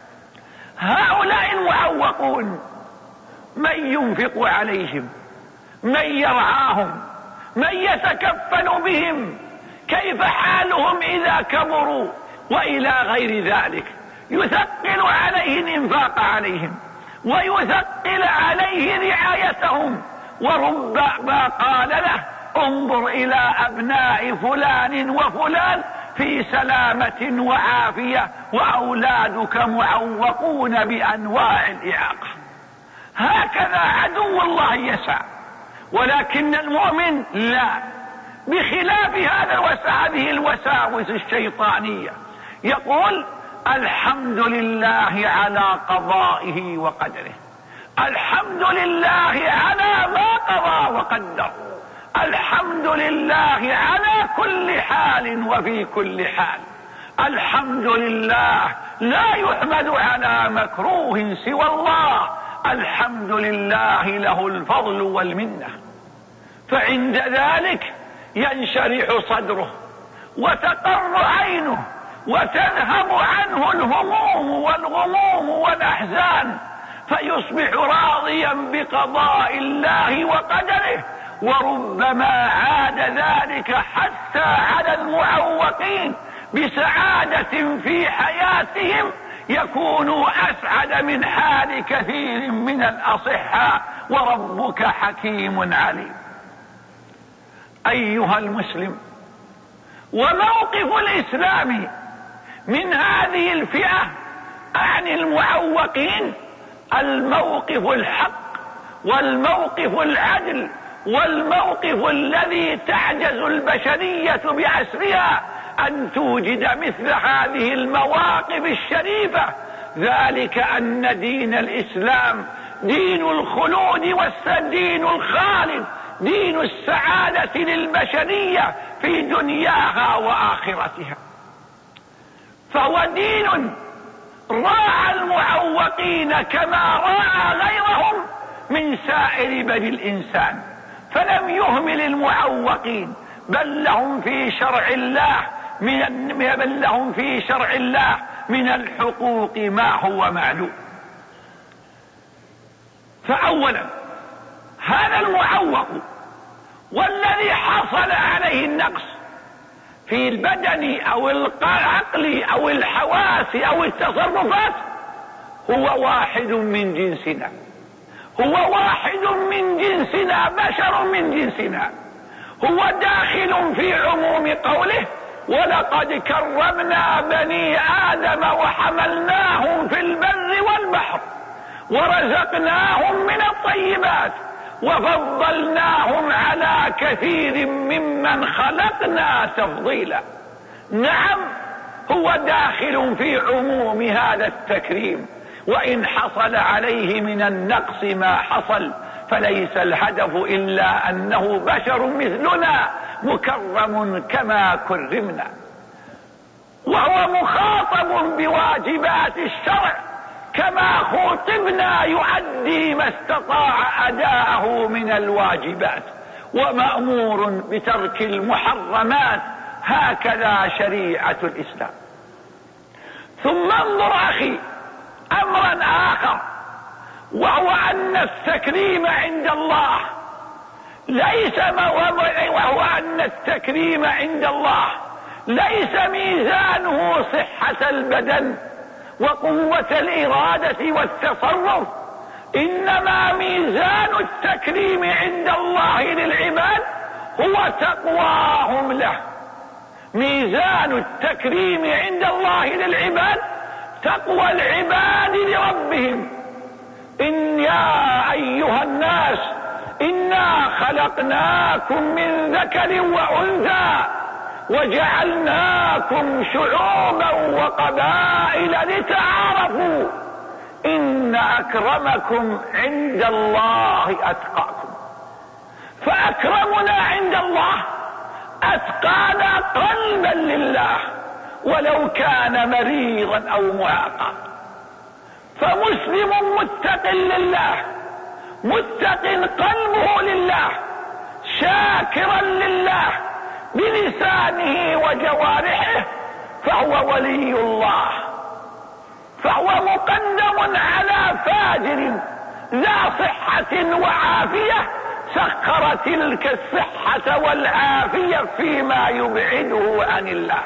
A: هؤلاء المعوقون من ينفق عليهم، من يرعاهم، من يتكفل بهم، كيف حالهم إذا كبروا، وإلى غير ذلك. يثقل عليه الإنفاق عليهم، ويثقل عليه رعايتهم. وربما قال له: انظر إلى أبناء فلان وفلان في سلامة وعافية، وأولادك معوقون بأنواع الإعاقة. هكذا عدو الله يسعى، ولكن المؤمن لا، بخلاف هذه الوساوس الشيطانية. يقول: الحمد لله على قضائه وقدره، الحمد لله على ما قضى وقدر، الحمد لله على كل حال وفي كل حال، الحمد لله لا يحمد على مكروه سوى الله، الحمد لله له الفضل والمنة. فعند ذلك ينشرح صدره وتقر عينه وتذهب عنه الهموم والغموم والأحزان، فيصبح راضيا بقضاء الله وقدره. وربما عاد ذلك حتى على المعوقين بسعادة في حياتهم، يكونوا أسعد من حال كثير من الأصحاء، وربك حكيم عليم. أيها المسلم، وموقف الإسلام من هذه الفئة عن المعوقين الموقف الحق، والموقف العدل، والموقف الذي تعجز البشرية بعسرها أن توجد مثل هذه المواقف الشريفة. ذلك أن دين الإسلام دين الخلود والدين الخالد، دين السعادة للبشرية في دنياها وآخرتها. فهو دين راعى المعوقين كما راعى غيرهم من سائر بني الإنسان، فلم يهمل المعوقين، بل لهم في شرع الله من الحقوق ما هو معلوم. فأولا، هذا المعوق والذي حصل عليه النقص في البدن أو العقل أو الحواس أو التصرفات هو واحد من جنسنا، هو واحد من جنسنا، بشر من جنسنا، هو داخل في عموم قوله: ولقد كرمنا بني آدم وحملناهم في البر والبحر ورزقناهم من الطيبات وفضلناهم على كثير ممن خلقنا تفضيلا. نعم، هو داخل في عموم هذا التكريم، وإن حصل عليه من النقص ما حصل، فليس الهدف إلا أنه بشر مثلنا مكرم كما كرمنا، وهو مخاطب بواجبات الشرع كما خوطبنا، يؤدي ما استطاع أداءه من الواجبات، ومأمور بترك المحرمات. هكذا شريعة الإسلام. ثم انظر أخي أمرا آخر، وهو أن التكريم عند الله ليس ميزانه صحة البدن وقوة الإرادة والتصرف، إنما ميزان التكريم عند الله للعباد هو تقواهم له. ميزان التكريم عند الله للعباد تقوى العباد لربهم. إن يا أيها الناس إنا خلقناكم من ذكر وأنثى وجعلناكم شعوبا وقبائل لتعارفوا إن أكرمكم عند الله أتقاكم. فأكرمنا عند الله أتقانا قلبا لله ولو كان مريضا أو معاقا. فمسلم متق لله، متق قلبه لله، شاكرا لله بلسانه وجوارحه، فهو ولي الله، فهو مقدم على فاجر ذا صحة وعافية سخر تلك الصحة والعافية فيما يبعده عن الله.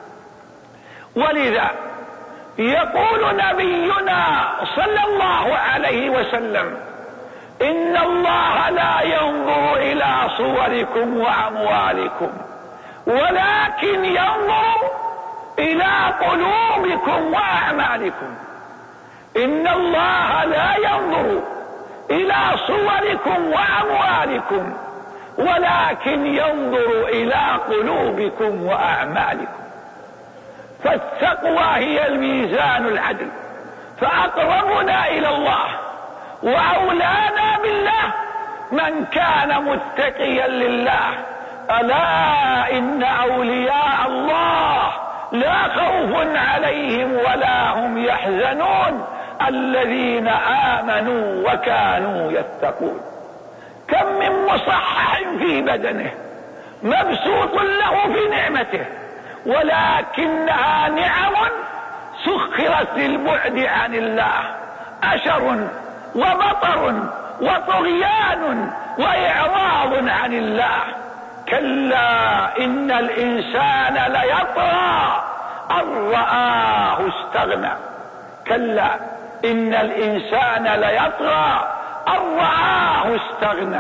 A: ولذا يقول نبينا صلى الله عليه وسلم: إن الله لا ينظر إلى صوركم وأموالكم ولكن ينظر إلى قلوبكم وأعمالكم. إن الله لا ينظر إلى صوركم وأموالكم ولكن ينظر إلى قلوبكم وأعمالكم. فالتقوى هي الميزان العدل، فأقربنا إلى الله وأولانا بالله من كان متقيا لله. ألا إن أولياء الله لا خوف عليهم ولا هم يحزنون الذين آمنوا وكانوا يتقون. كم من مصحح في بدنه مبسوط له في نعمته، ولكنها نعم سخرت للبعد عن الله، أشر وبطر وطغيان وإعراض عن الله. كلا إن الإنسان ليطغى أن رآه استغنى. كلا إن الإنسان ليطغى أن رآه استغنى.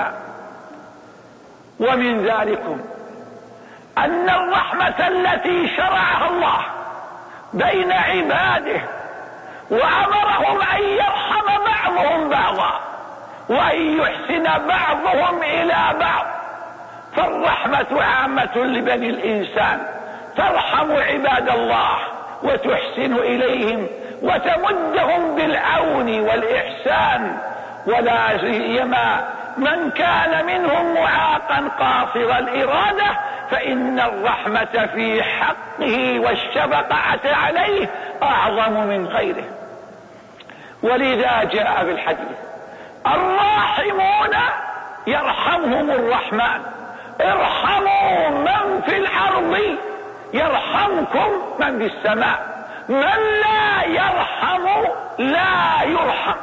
A: ومن ذلكم أن الرحمة التي شرعها الله بين عباده وأمرهم أن يرحم بعضهم بعضا وأن يحسن بعضهم إلى بعض. فالرحمة عامة لبني الإنسان، ترحم عباد الله وتحسن إليهم وتمدهم بالعون والإحسان، ولا سيما من كان منهم معاقا قاصر الإرادة، فإن الرحمة في حقه والشفقة عليه أعظم من غيره. ولذا جاء في الحديث: الراحمون يرحمهم الرحمن، ارحموا من في الأرض يرحمكم من في السماء، من لا يرحم لا يرحم.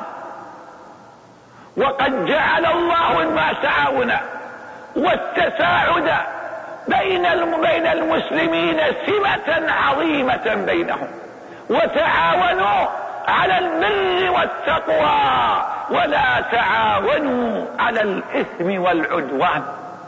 A: وقد جعل الله المتعاون والتساعد بين المسلمين سمة عظيمة بينهم، وتعاونوا على البر والتقوى ولا تعاونوا على الإثم والعدوان.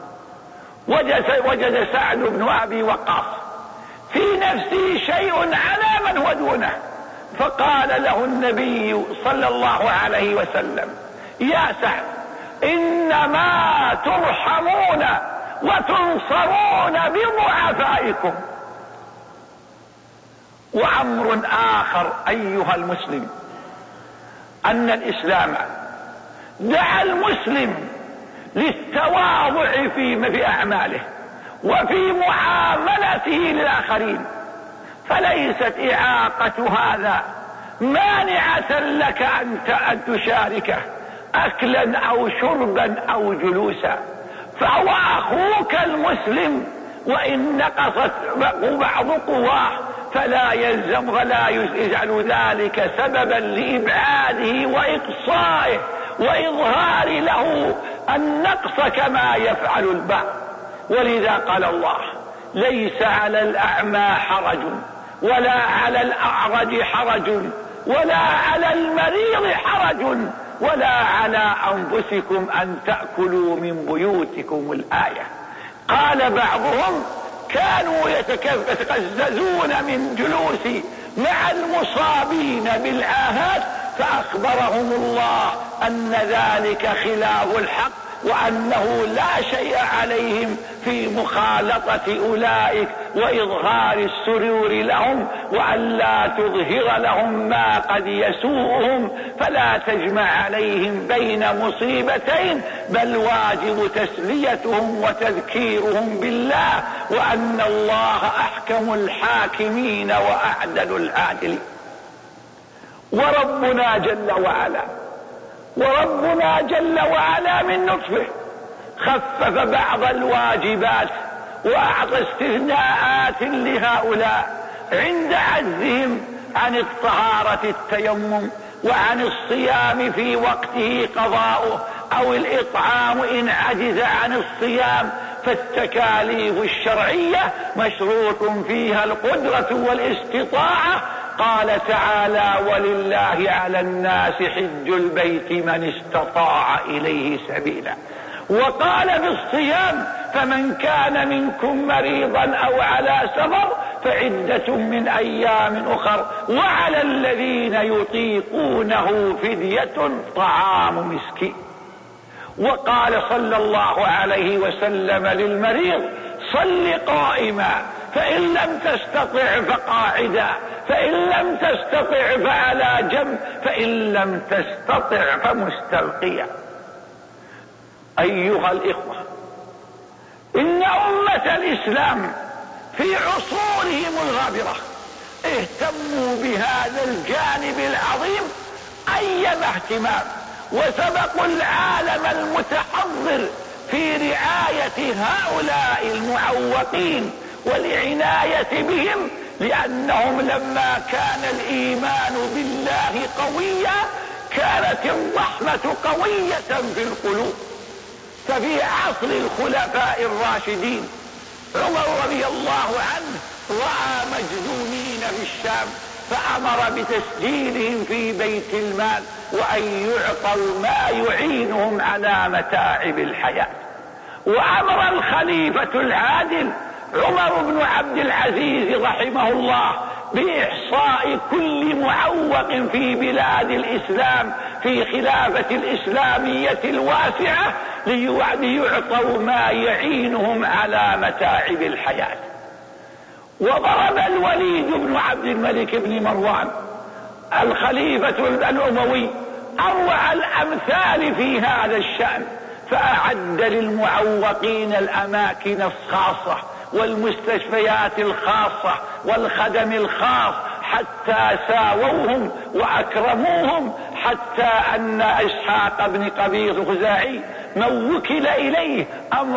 A: وجد سعد بن أبي وقاص في نفسه شيء على من هو دونه، فقال له النبي صلى الله عليه وسلم: يا سعد، إنما ترحمون وتنصرون بضعفائكم. وأمر آخر أيها المسلم، أن الإسلام دعا المسلم للتواضع في أعماله وفي معاملته للآخرين، فليست إعاقة هذا مانعة لك أن تشاركه أكلا أو شربا أو جلوسا، فهو أخوك المسلم، وإن نقصت بعض قواه فلا يلزم ولا يجعل ذلك سببا لإبعاده وإقصائه وإظهار له النقص كما يفعل البعض. ولذا قال الله: ليس على الأعمى حرج ولا على الأعرج حرج ولا على المريض حرج ولا على أنفسكم أن تأكلوا من بيوتكم. الآية. قال بعضهم: كانوا يتقززون من جلوس مع المصابين بالآهات، فأخبرهم الله أن ذلك خلاف الحق، وأنه لا شيء عليهم في مخالطة أولئك وإظهار السرور لهم، وأن لا تظهر لهم ما قد يسوءهم، فلا تجمع عليهم بين مصيبتين، بل واجب تسليتهم وتذكيرهم بالله، وأن الله أحكم الحاكمين وأعدل العادلين. وربنا جل وعلا من لطفه خفف بعض الواجبات وأعطى استثناءات لهؤلاء عند عجزهم عن الطهارة التيمم، وعن الصيام في وقته قضاؤه، أو الإطعام إن عجز عن الصيام. فالتكاليف الشرعية مشروط فيها القدرة والاستطاعة. قال تعالى: ولله على الناس حج البيت من استطاع إليه سبيلا. وقال بالصيام: فمن كان منكم مريضا أو على سفر فعدة من أيام أخر، وعلى الذين يطيقونه فدية طعام مسكين. وقال صلى الله عليه وسلم للمريض: صل قائما، فإن لم تستطع فقاعدا، فإن لم تستطع فعلى جنب، فإن لم تستطع فمستلقيا. أيها الإخوة، إن أمة الإسلام في عصورهم الغابرة اهتموا بهذا الجانب العظيم أيما اهتمام، وسبقوا العالم المتحضر في رعاية هؤلاء المعوقين والعناية بهم، لأنهم لما كان الإيمان بالله قويا كانت الرحمة قوية في القلوب. ففي عصر الخلفاء الراشدين عمر رضي الله عنه رأى مجنونين في الشام، فأمر بتسجيلهم في بيت المال، وأن يعطوا ما يعينهم على متاعب الحياة. وأمر الخليفة العادل عمر بن عبد العزيز رحمه الله بإحصاء كل معوق في بلاد الإسلام في خلافة الإسلامية الواسعة، ليعطوا ما يعينهم على متاعب الحياة. وضرب الوليد بن عبد الملك بن مروان الخليفة الأموي أروع الأمثال في هذا الشأن، فأعد للمعوقين الأماكن الخاصة والمستشفيات الخاصة والخدم الخاص، حتى ساووهم وأكرموهم، حتى أن إسحاق بن قبيص الخزاعي من وكل إليه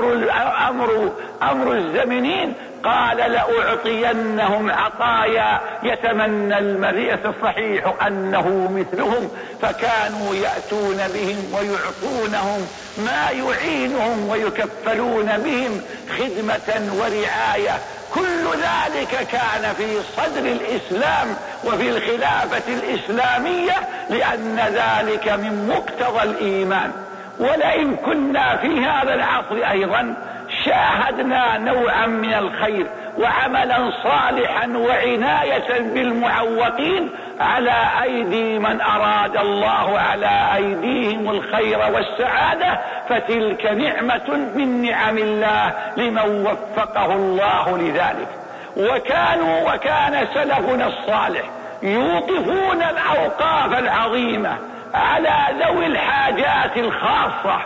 A: أمر الزمنين قال: لأعطينهم عطايا يتمنى المريء الصحيح أنه مثلهم، فكانوا يأتون بهم ويعطونهم ما يعينهم ويكفلون بهم خدمة ورعاية. كل ذلك كان في صدر الإسلام وفي الخلافة الإسلامية، لأن ذلك من مقتضى الإيمان. ولئن كنا في هذا العصر أيضا شاهدنا نوعا من الخير وعملا صالحا وعناية بالمعوقين على أيدي من أراد الله على أيديهم الخير والسعادة، فتلك نعمة من نعم الله لمن وفقه الله لذلك. وكان سلفنا الصالح يوقفون الأوقاف العظيمة على ذوي الحاجات الخاصة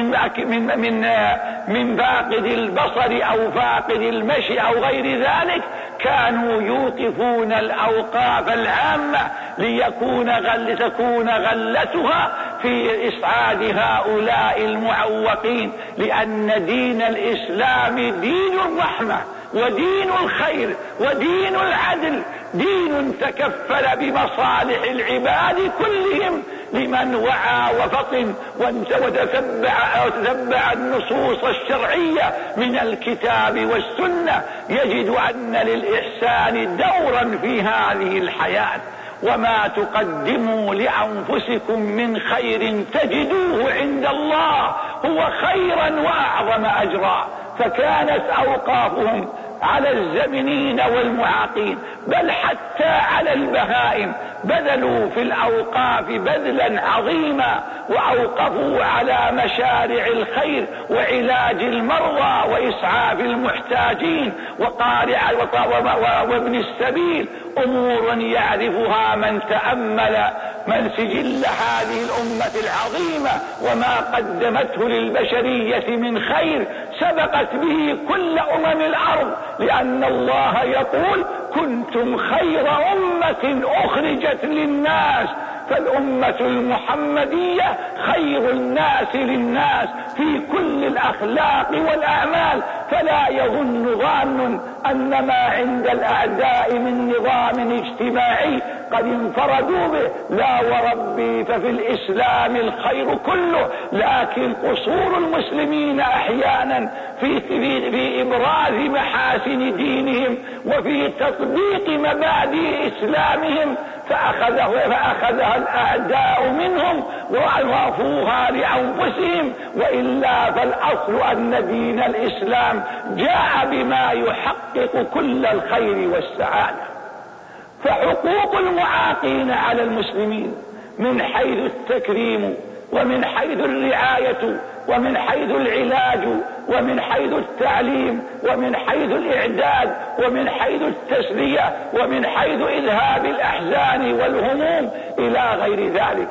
A: من فاقد البصر أو فاقد المشي أو غير ذلك، كانوا يوقفون الأوقاف العامة لتكون غلتها في إسعاد هؤلاء المعوقين، لأن دين الإسلام دين الرحمة ودين الخير ودين العدل، دين تكفل بمصالح العباد كلهم، لمن وعى وفطن وتتبع النصوص الشرعية من الكتاب والسنة يجد أن للإحسان دورا في هذه الحياة. وما تقدموا لأنفسكم من خير تجدوه عند الله هو خيرا وأعظم أجرا. فكانت أوقافهم على الزمنين والمعاقين، بل حتى على البهائم، بذلوا في الأوقاف بذلا عظيما، وأوقفوا على مشارع الخير وعلاج المرضى وإسعاف المحتاجين وابن السبيل، أمور يعرفها من تأمل من سجل هذه الأمة العظيمة وما قدمته للبشرية من خير، سبقت به كل أمم الأرض، لأن الله يقول: كنتم خير أمة أخرجت للناس. فالأمة المحمدية خير الناس للناس في كل الأخلاق والأعمال، فلا يظن ظان أن ما عند الأعداء من نظام اجتماعي قد انفردوا به، لا وربي، ففي الإسلام الخير كله، لكن قصور المسلمين أحيانا في إبراز محاسن دينهم وفي تطبيق مبادئ إسلامهم فأخذها الأعداء منهم وأضافوها لأنفسهم، وإلا فالأصل أن دين الإسلام جاء بما يحقق كل الخير والسعادة. فحقوق المعاقين على المسلمين من حيث التكريم ومن حيث الرعاية ومن حيث العلاج ومن حيث التعليم ومن حيث الإعداد ومن حيث التسلية ومن حيث إذهاب الأحزان والهموم إلى غير ذلك،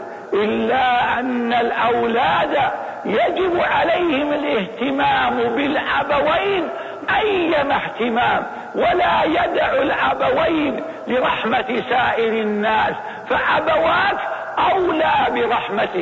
A: إلا أن الأولاد يجب عليهم الاهتمام بالأبوين أيما اهتمام، ولا يدع الأبوين لرحمة سائر الناس، فأبواك أولى برحمتك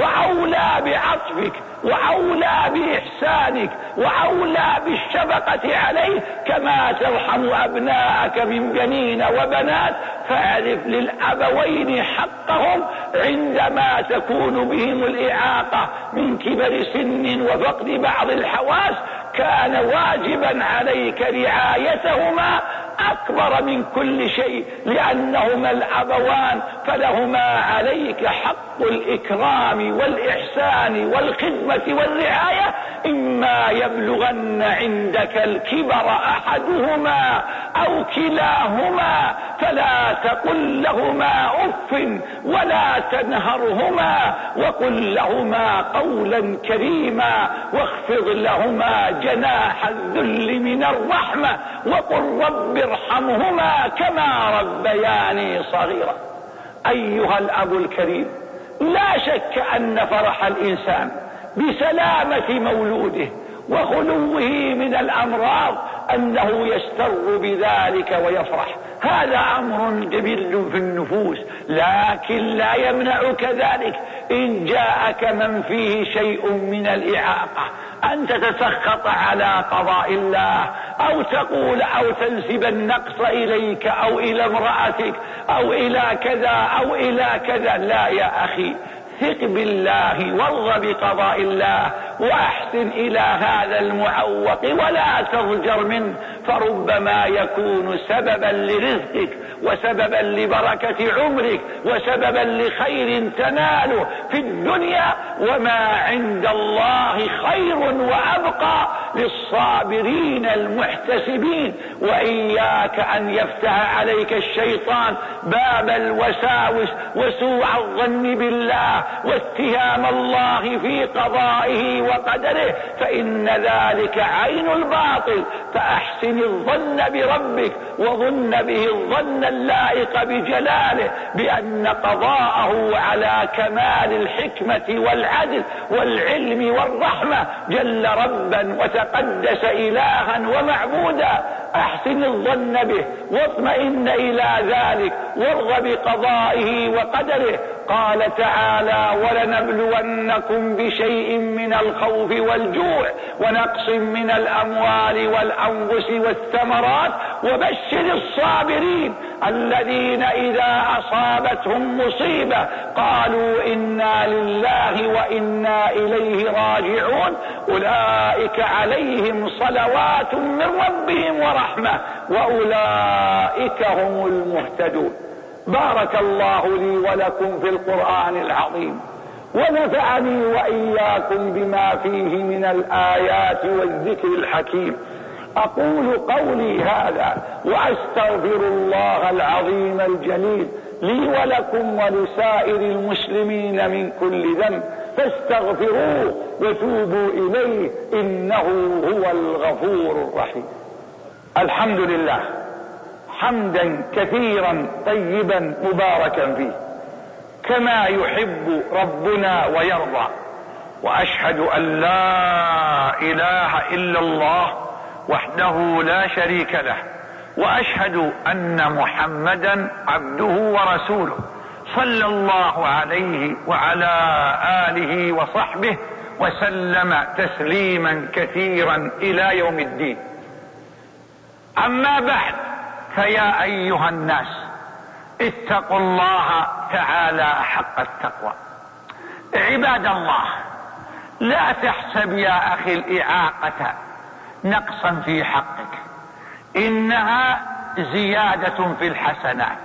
A: وأولى بعطفك وأولى بإحسانك وأولى بالشفقة عليه كما ترحم أبناءك من بنين وبنات. فاعرف للأبوين حقهم عندما تكون بهم الإعاقة من كبر سن وفقد بعض الحواس، كان واجبا عليك رعايتهما أكبر من كل شيء، لأنهما الأبوان، فلهما عليك حق الإكرام والإحسان والخدمة والرعاية، إما يبلغن عندك الكبر أحدهما أو كلاهما فلا تقل لهما أف ولا تنهرهما، وقل لهما قولا كريما، واخفض لهما جناح الذل من الرحمة، وقل رب ارحمهما كما ربياني صغيرا. أيها الأب الكريم، لا شك أن فرح الإنسان بسلامة مولوده وخلوه من الأمراض أنه يستر بذلك ويفرح، هذا أمر جميل في النفوس، لكن لا يمنعك ذلك إن جاءك من فيه شيء من الإعاقة أن تتسخط على قضاء الله، أو تقول أو تنسب النقص إليك أو إلى امرأتك أو إلى كذا أو إلى كذا. لا يا أخي، ثق بالله وارض بقضاء الله وأحسن إلى هذا المعوق ولا تضجر منه، فربما يكون سببا لرزقك وسببا لبركة عمرك وسببا لخير تناله في الدنيا، وما عند الله خير وأبقى للصابرين المحتسبين. وإياك أن يفتح عليك الشيطان باب الوساوس وسوء الظن بالله واتهام الله في قضائه وقدره، فإن ذلك عين الباطل. فأحسن أحسن الظن بربك وظن به الظن اللائق بجلاله بأن قضاءه على كمال الحكمة والعدل والعلم والرحمة جل ربا وتقدس إلها ومعبودا. أحسن الظن به واطمئن إلى ذلك وارض بقضائه وقدره. قال تعالى: ولنبلونكم بشيء من الخوف والجوع ونقص من الأموال والأنفس والثمرات وبشر الصابرين الذين إذا أصابتهم مصيبة قالوا إنا لله وإنا إليه راجعون أولئك عليهم صلوات من ربهم ورحمة وأولئك هم المهتدون. بارك الله لي ولكم في القرآن العظيم ونفعني وإياكم بما فيه من الآيات والذكر الحكيم. أقول قولي هذا وأستغفر الله العظيم الجليل لي ولكم ولسائر المسلمين من كل ذنب فاستغفروه وتوبوا إليه إنه هو الغفور الرحيم. الحمد لله حمدا كثيرا طيبا مباركا فيه كما يحب ربنا ويرضى، وأشهد أن لا إله إلا الله وحده لا شريك له، وأشهد أن محمدا عبده ورسوله صلى الله عليه وعلى آله وصحبه وسلم تسليما كثيرا إلى يوم الدين. أما بعد، فيا أيها الناس اتقوا الله تعالى حق التقوى. عباد الله، لا تحسب يا أخي الإعاقة نقصا في حقك، إنها زيادة في الحسنات،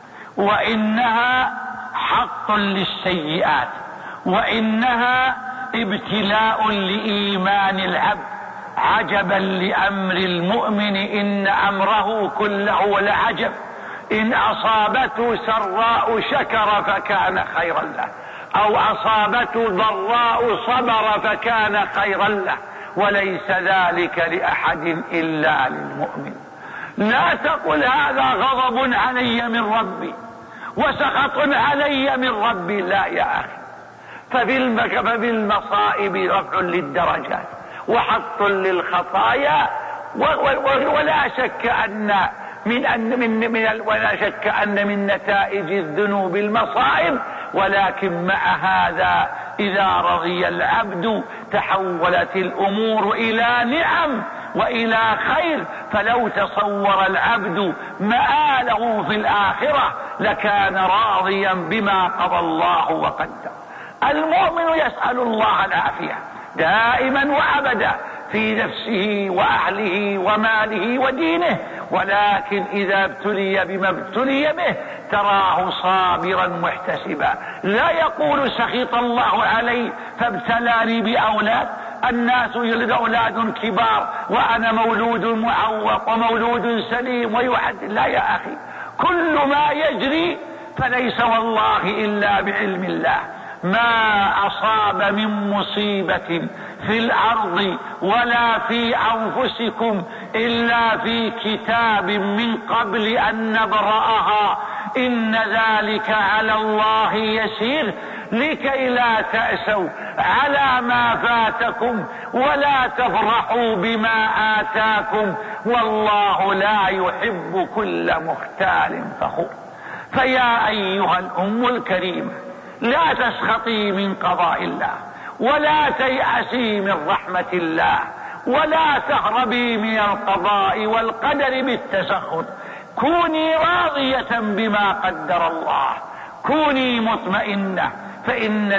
A: وإنها حق للسيئات، وإنها ابتلاء لإيمان العبد. عجبا لأمر المؤمن إن أمره كله لعجب، إن أصابته سراء شكر فكان خيرا له، أو أصابته ضراء صبر فكان خيرا له، وليس ذلك لأحد إلا للمؤمن. لا تقل هذا غضب علي من ربي وسخط علي من ربي، لا يا أخي، فبالمصائب رفع للدرجات وحط للخطايا، ولا شك أن من نتائج الذنوب المصائب، ولكن مع هذا إذا رضي العبد تحولت الأمور إلى نعم وإلى خير. فلو تصور العبد مآله في الآخرة لكان راضيا بما قضى الله وقدر. المؤمن يسأل الله العافية دائما وأبدا في نفسه وأهله وماله ودينه، ولكن إذا ابتلي بما ابتلي به تراه صابرا محتسبا، لا يقول سخط الله علي فابتلاني بأولاد، الناس يولد أولاد كبار وأنا مولود معوق ومولود سليم ويعد. لا يا أخي، كل ما يجري فليس والله إلا بعلم الله. ما أصاب من مصيبة في الأرض ولا في أنفسكم إلا في كتاب من قبل أن نبرأها إن ذلك على الله يسير، لكي لا تأسوا على ما فاتكم ولا تفرحوا بما آتاكم، والله لا يحب كل مختال فخور. فيا أيها الأم الكريمة، لا تسخطي من قضاء الله، ولا تيأسي من رحمة الله، ولا تهربي من القضاء والقدر بالتسخط. كوني راضية بما قدر الله، كوني مطمئنة، فإن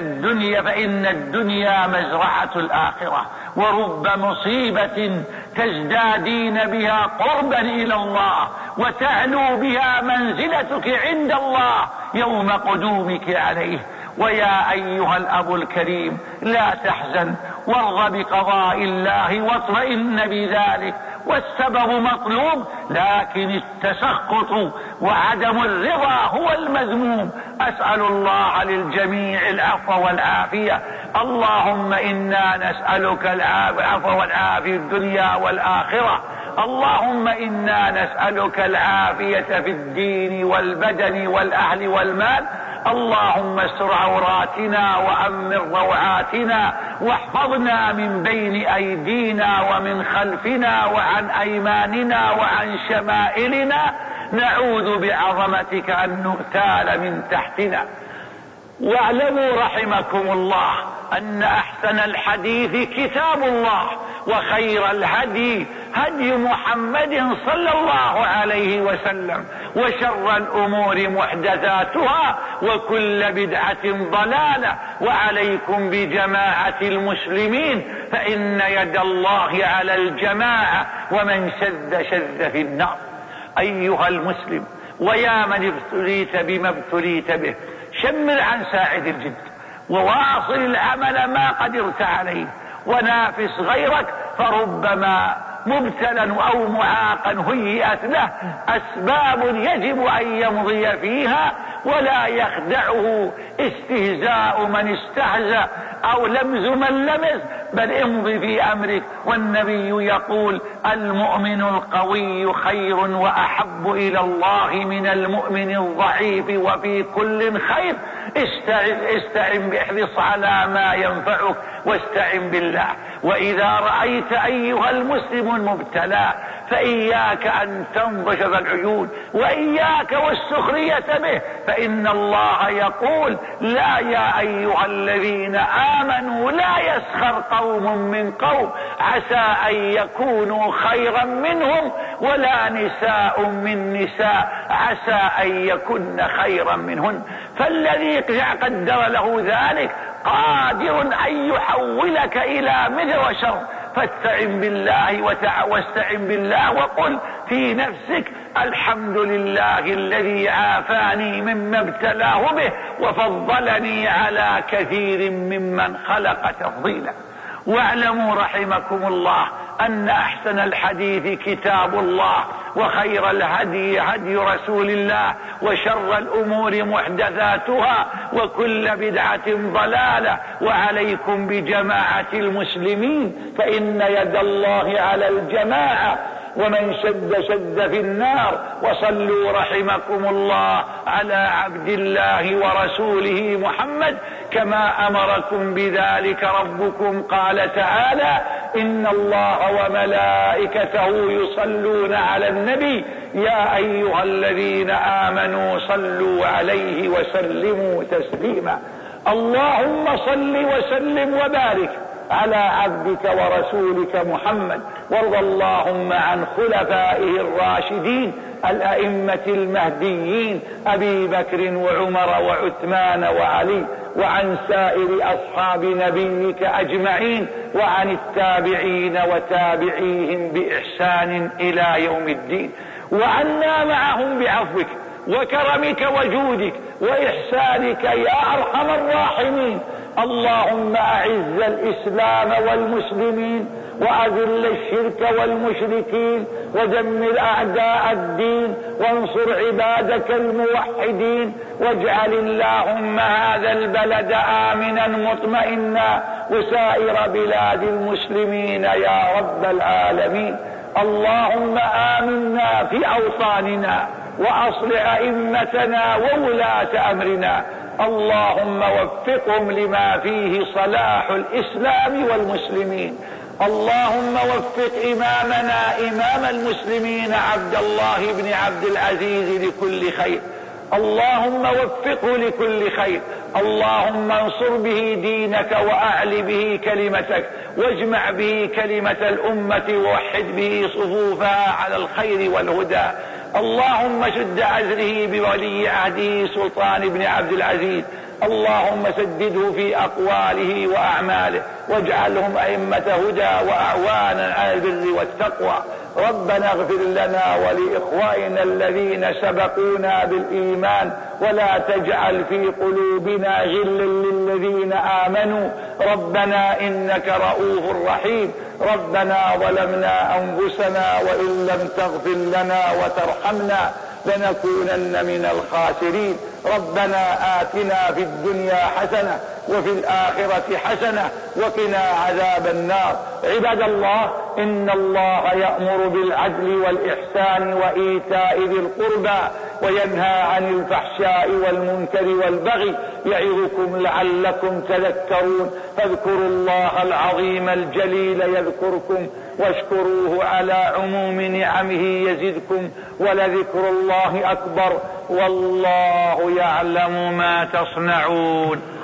A: الدنيا مزرعة الآخرة، ورب مصيبة تزدادين بها قربا إلى الله وتعلو بها منزلتك عند الله يوم قدومك عليه. ويا أيها الأب الكريم، لا تحزن وارض بقضاء الله واطمئن بذلك، والسبب مطلوب لكن التسخط وعدم الرضا هو المذموم. أسأل الله للجميع العفو والعافية. اللهم إنا نسألك العفو والعافية الدنيا والآخرة. اللهم إنا نسألك العافية في الدين والبدن والأهل والمال. اللهم استر عوراتنا وأمن روعاتنا، واحفظنا من بين أيدينا ومن خلفنا وعن أيماننا وعن شمائلنا، نعوذ بعظمتك أن نغتال من تحتنا. واعلموا رحمكم الله أن أحسن الحديث كتاب الله، وخير الهدي هدي محمد صلى الله عليه وسلم، وشر الأمور محدثاتها، وكل بدعة ضلالة. وعليكم بجماعة المسلمين، فإن يد الله على الجماعة، ومن شذ شذ في النار. أيها المسلم، ويا من ابتليت بما ابتليت به، شمر عن ساعد الجد، وواصل العمل ما قدرت عليه، ونافس غيرك، فربما مبتلا أو معاقا هيئت له أسباب يجب أن يمضي فيها، ولا يخدعه استهزاء من استهزأ أو لمز من لمز، بل امضي في أمرك. والنبي يقول: المؤمن القوي خير وأحب إلى الله من المؤمن الضعيف، وفي كل خير. استعن احرص على ما ينفعك، واستعن بالله. وإذا رأيت أيها المسلم المبتلى، فإياك أن تنضج العيون، وإياك والسخرية به، فإن الله يقول: لا يا أيها الذين آمنوا لا يسخر قوم من قوم عسى أن يكونوا خيرا منهم، ولا نساء من نساء عسى أن يكن خيرا منهن. فالذي قدر له ذلك قادر أن يحولك إلى مثل وشر. فاستعن بالله واستعن بالله، وقل في نفسك: الحمد لله الذي عافاني مما ابتلاه به، وفضلني على كثير ممن خلق تفضيلا. واعلموا رحمكم الله أن أحسن الحديث كتاب الله، وخير الهدي هدي رسول الله، وشر الأمور محدثاتها، وكل بدعة ضلالة. وعليكم بجماعة المسلمين، فإن يد الله على الجماعة، ومن شد شد في النار. وصلوا رحمكم الله على عبد الله ورسوله محمد، كما أمركم بذلك ربكم. قال تعالى: إن الله وملائكته يصلون على النبي، يا أيها الذين آمنوا صلوا عليه وسلموا تسليما. اللهم صل وسلم وبارك على عبدك ورسولك محمد، وارض اللهم عن خلفائه الراشدين الأئمة المهديين، أبي بكر وعمر وعثمان وعلي، وعن سائر أصحاب نبيك أجمعين، وعن التابعين وتابعيهم بإحسان إلى يوم الدين، وعنا معهم بعفوك وكرمك وجودك وإحسانك يا أرحم الراحمين. اللهم أعز الإسلام والمسلمين، وأذل الشرك والمشركين، ودمر أعداء الدين، وانصر عبادك الموحدين. واجعل اللهم هذا البلد آمنا مطمئنا، وسائر بلاد المسلمين يا رب العالمين. اللهم آمنا في أوطاننا، وأصلح أئمتنا وولاة أمرنا. اللهم وفقهم لما فيه صلاح الإسلام والمسلمين. اللهم وفق إمامنا إمام المسلمين عبد الله بن عبد العزيز لكل خير. اللهم وفقه لكل خير. اللهم انصر به دينك، وأعل به كلمتك، واجمع به كلمة الأمة، ووحد به صفوفها على الخير والهدى. اللهم شد عزره بولي عهده سلطان بن عبد العزيز. اللهم سدده في أقواله وأعماله، واجعلهم أئمة هدى وأعوانا على البر والتقوى. ربنا اغفر لنا ولإخواننا الذين سبقونا بالإيمان، ولا تجعل في قلوبنا غلا للذين آمنوا. ربنا إنك رؤوف رحيم. ربنا ظلمنا أنفسنا، وإن لم تغفر لنا وترحمنا لنكونن من الخاسرين. ربنا آتنا في الدنيا حسنة وفي الآخرة حسنة وقنا عذاب النار. عباد الله، إن الله يأمر بالعدل والإحسان وإيتاء ذي القربى وينهى عن الفحشاء والمنكر والبغي يعظكم لعلكم تذكرون. فاذكروا الله العظيم الجليل يذكركم واشكروه على عموم نعمه يزدكم ولذكر الله أكبر والله يعلم ما تصنعون.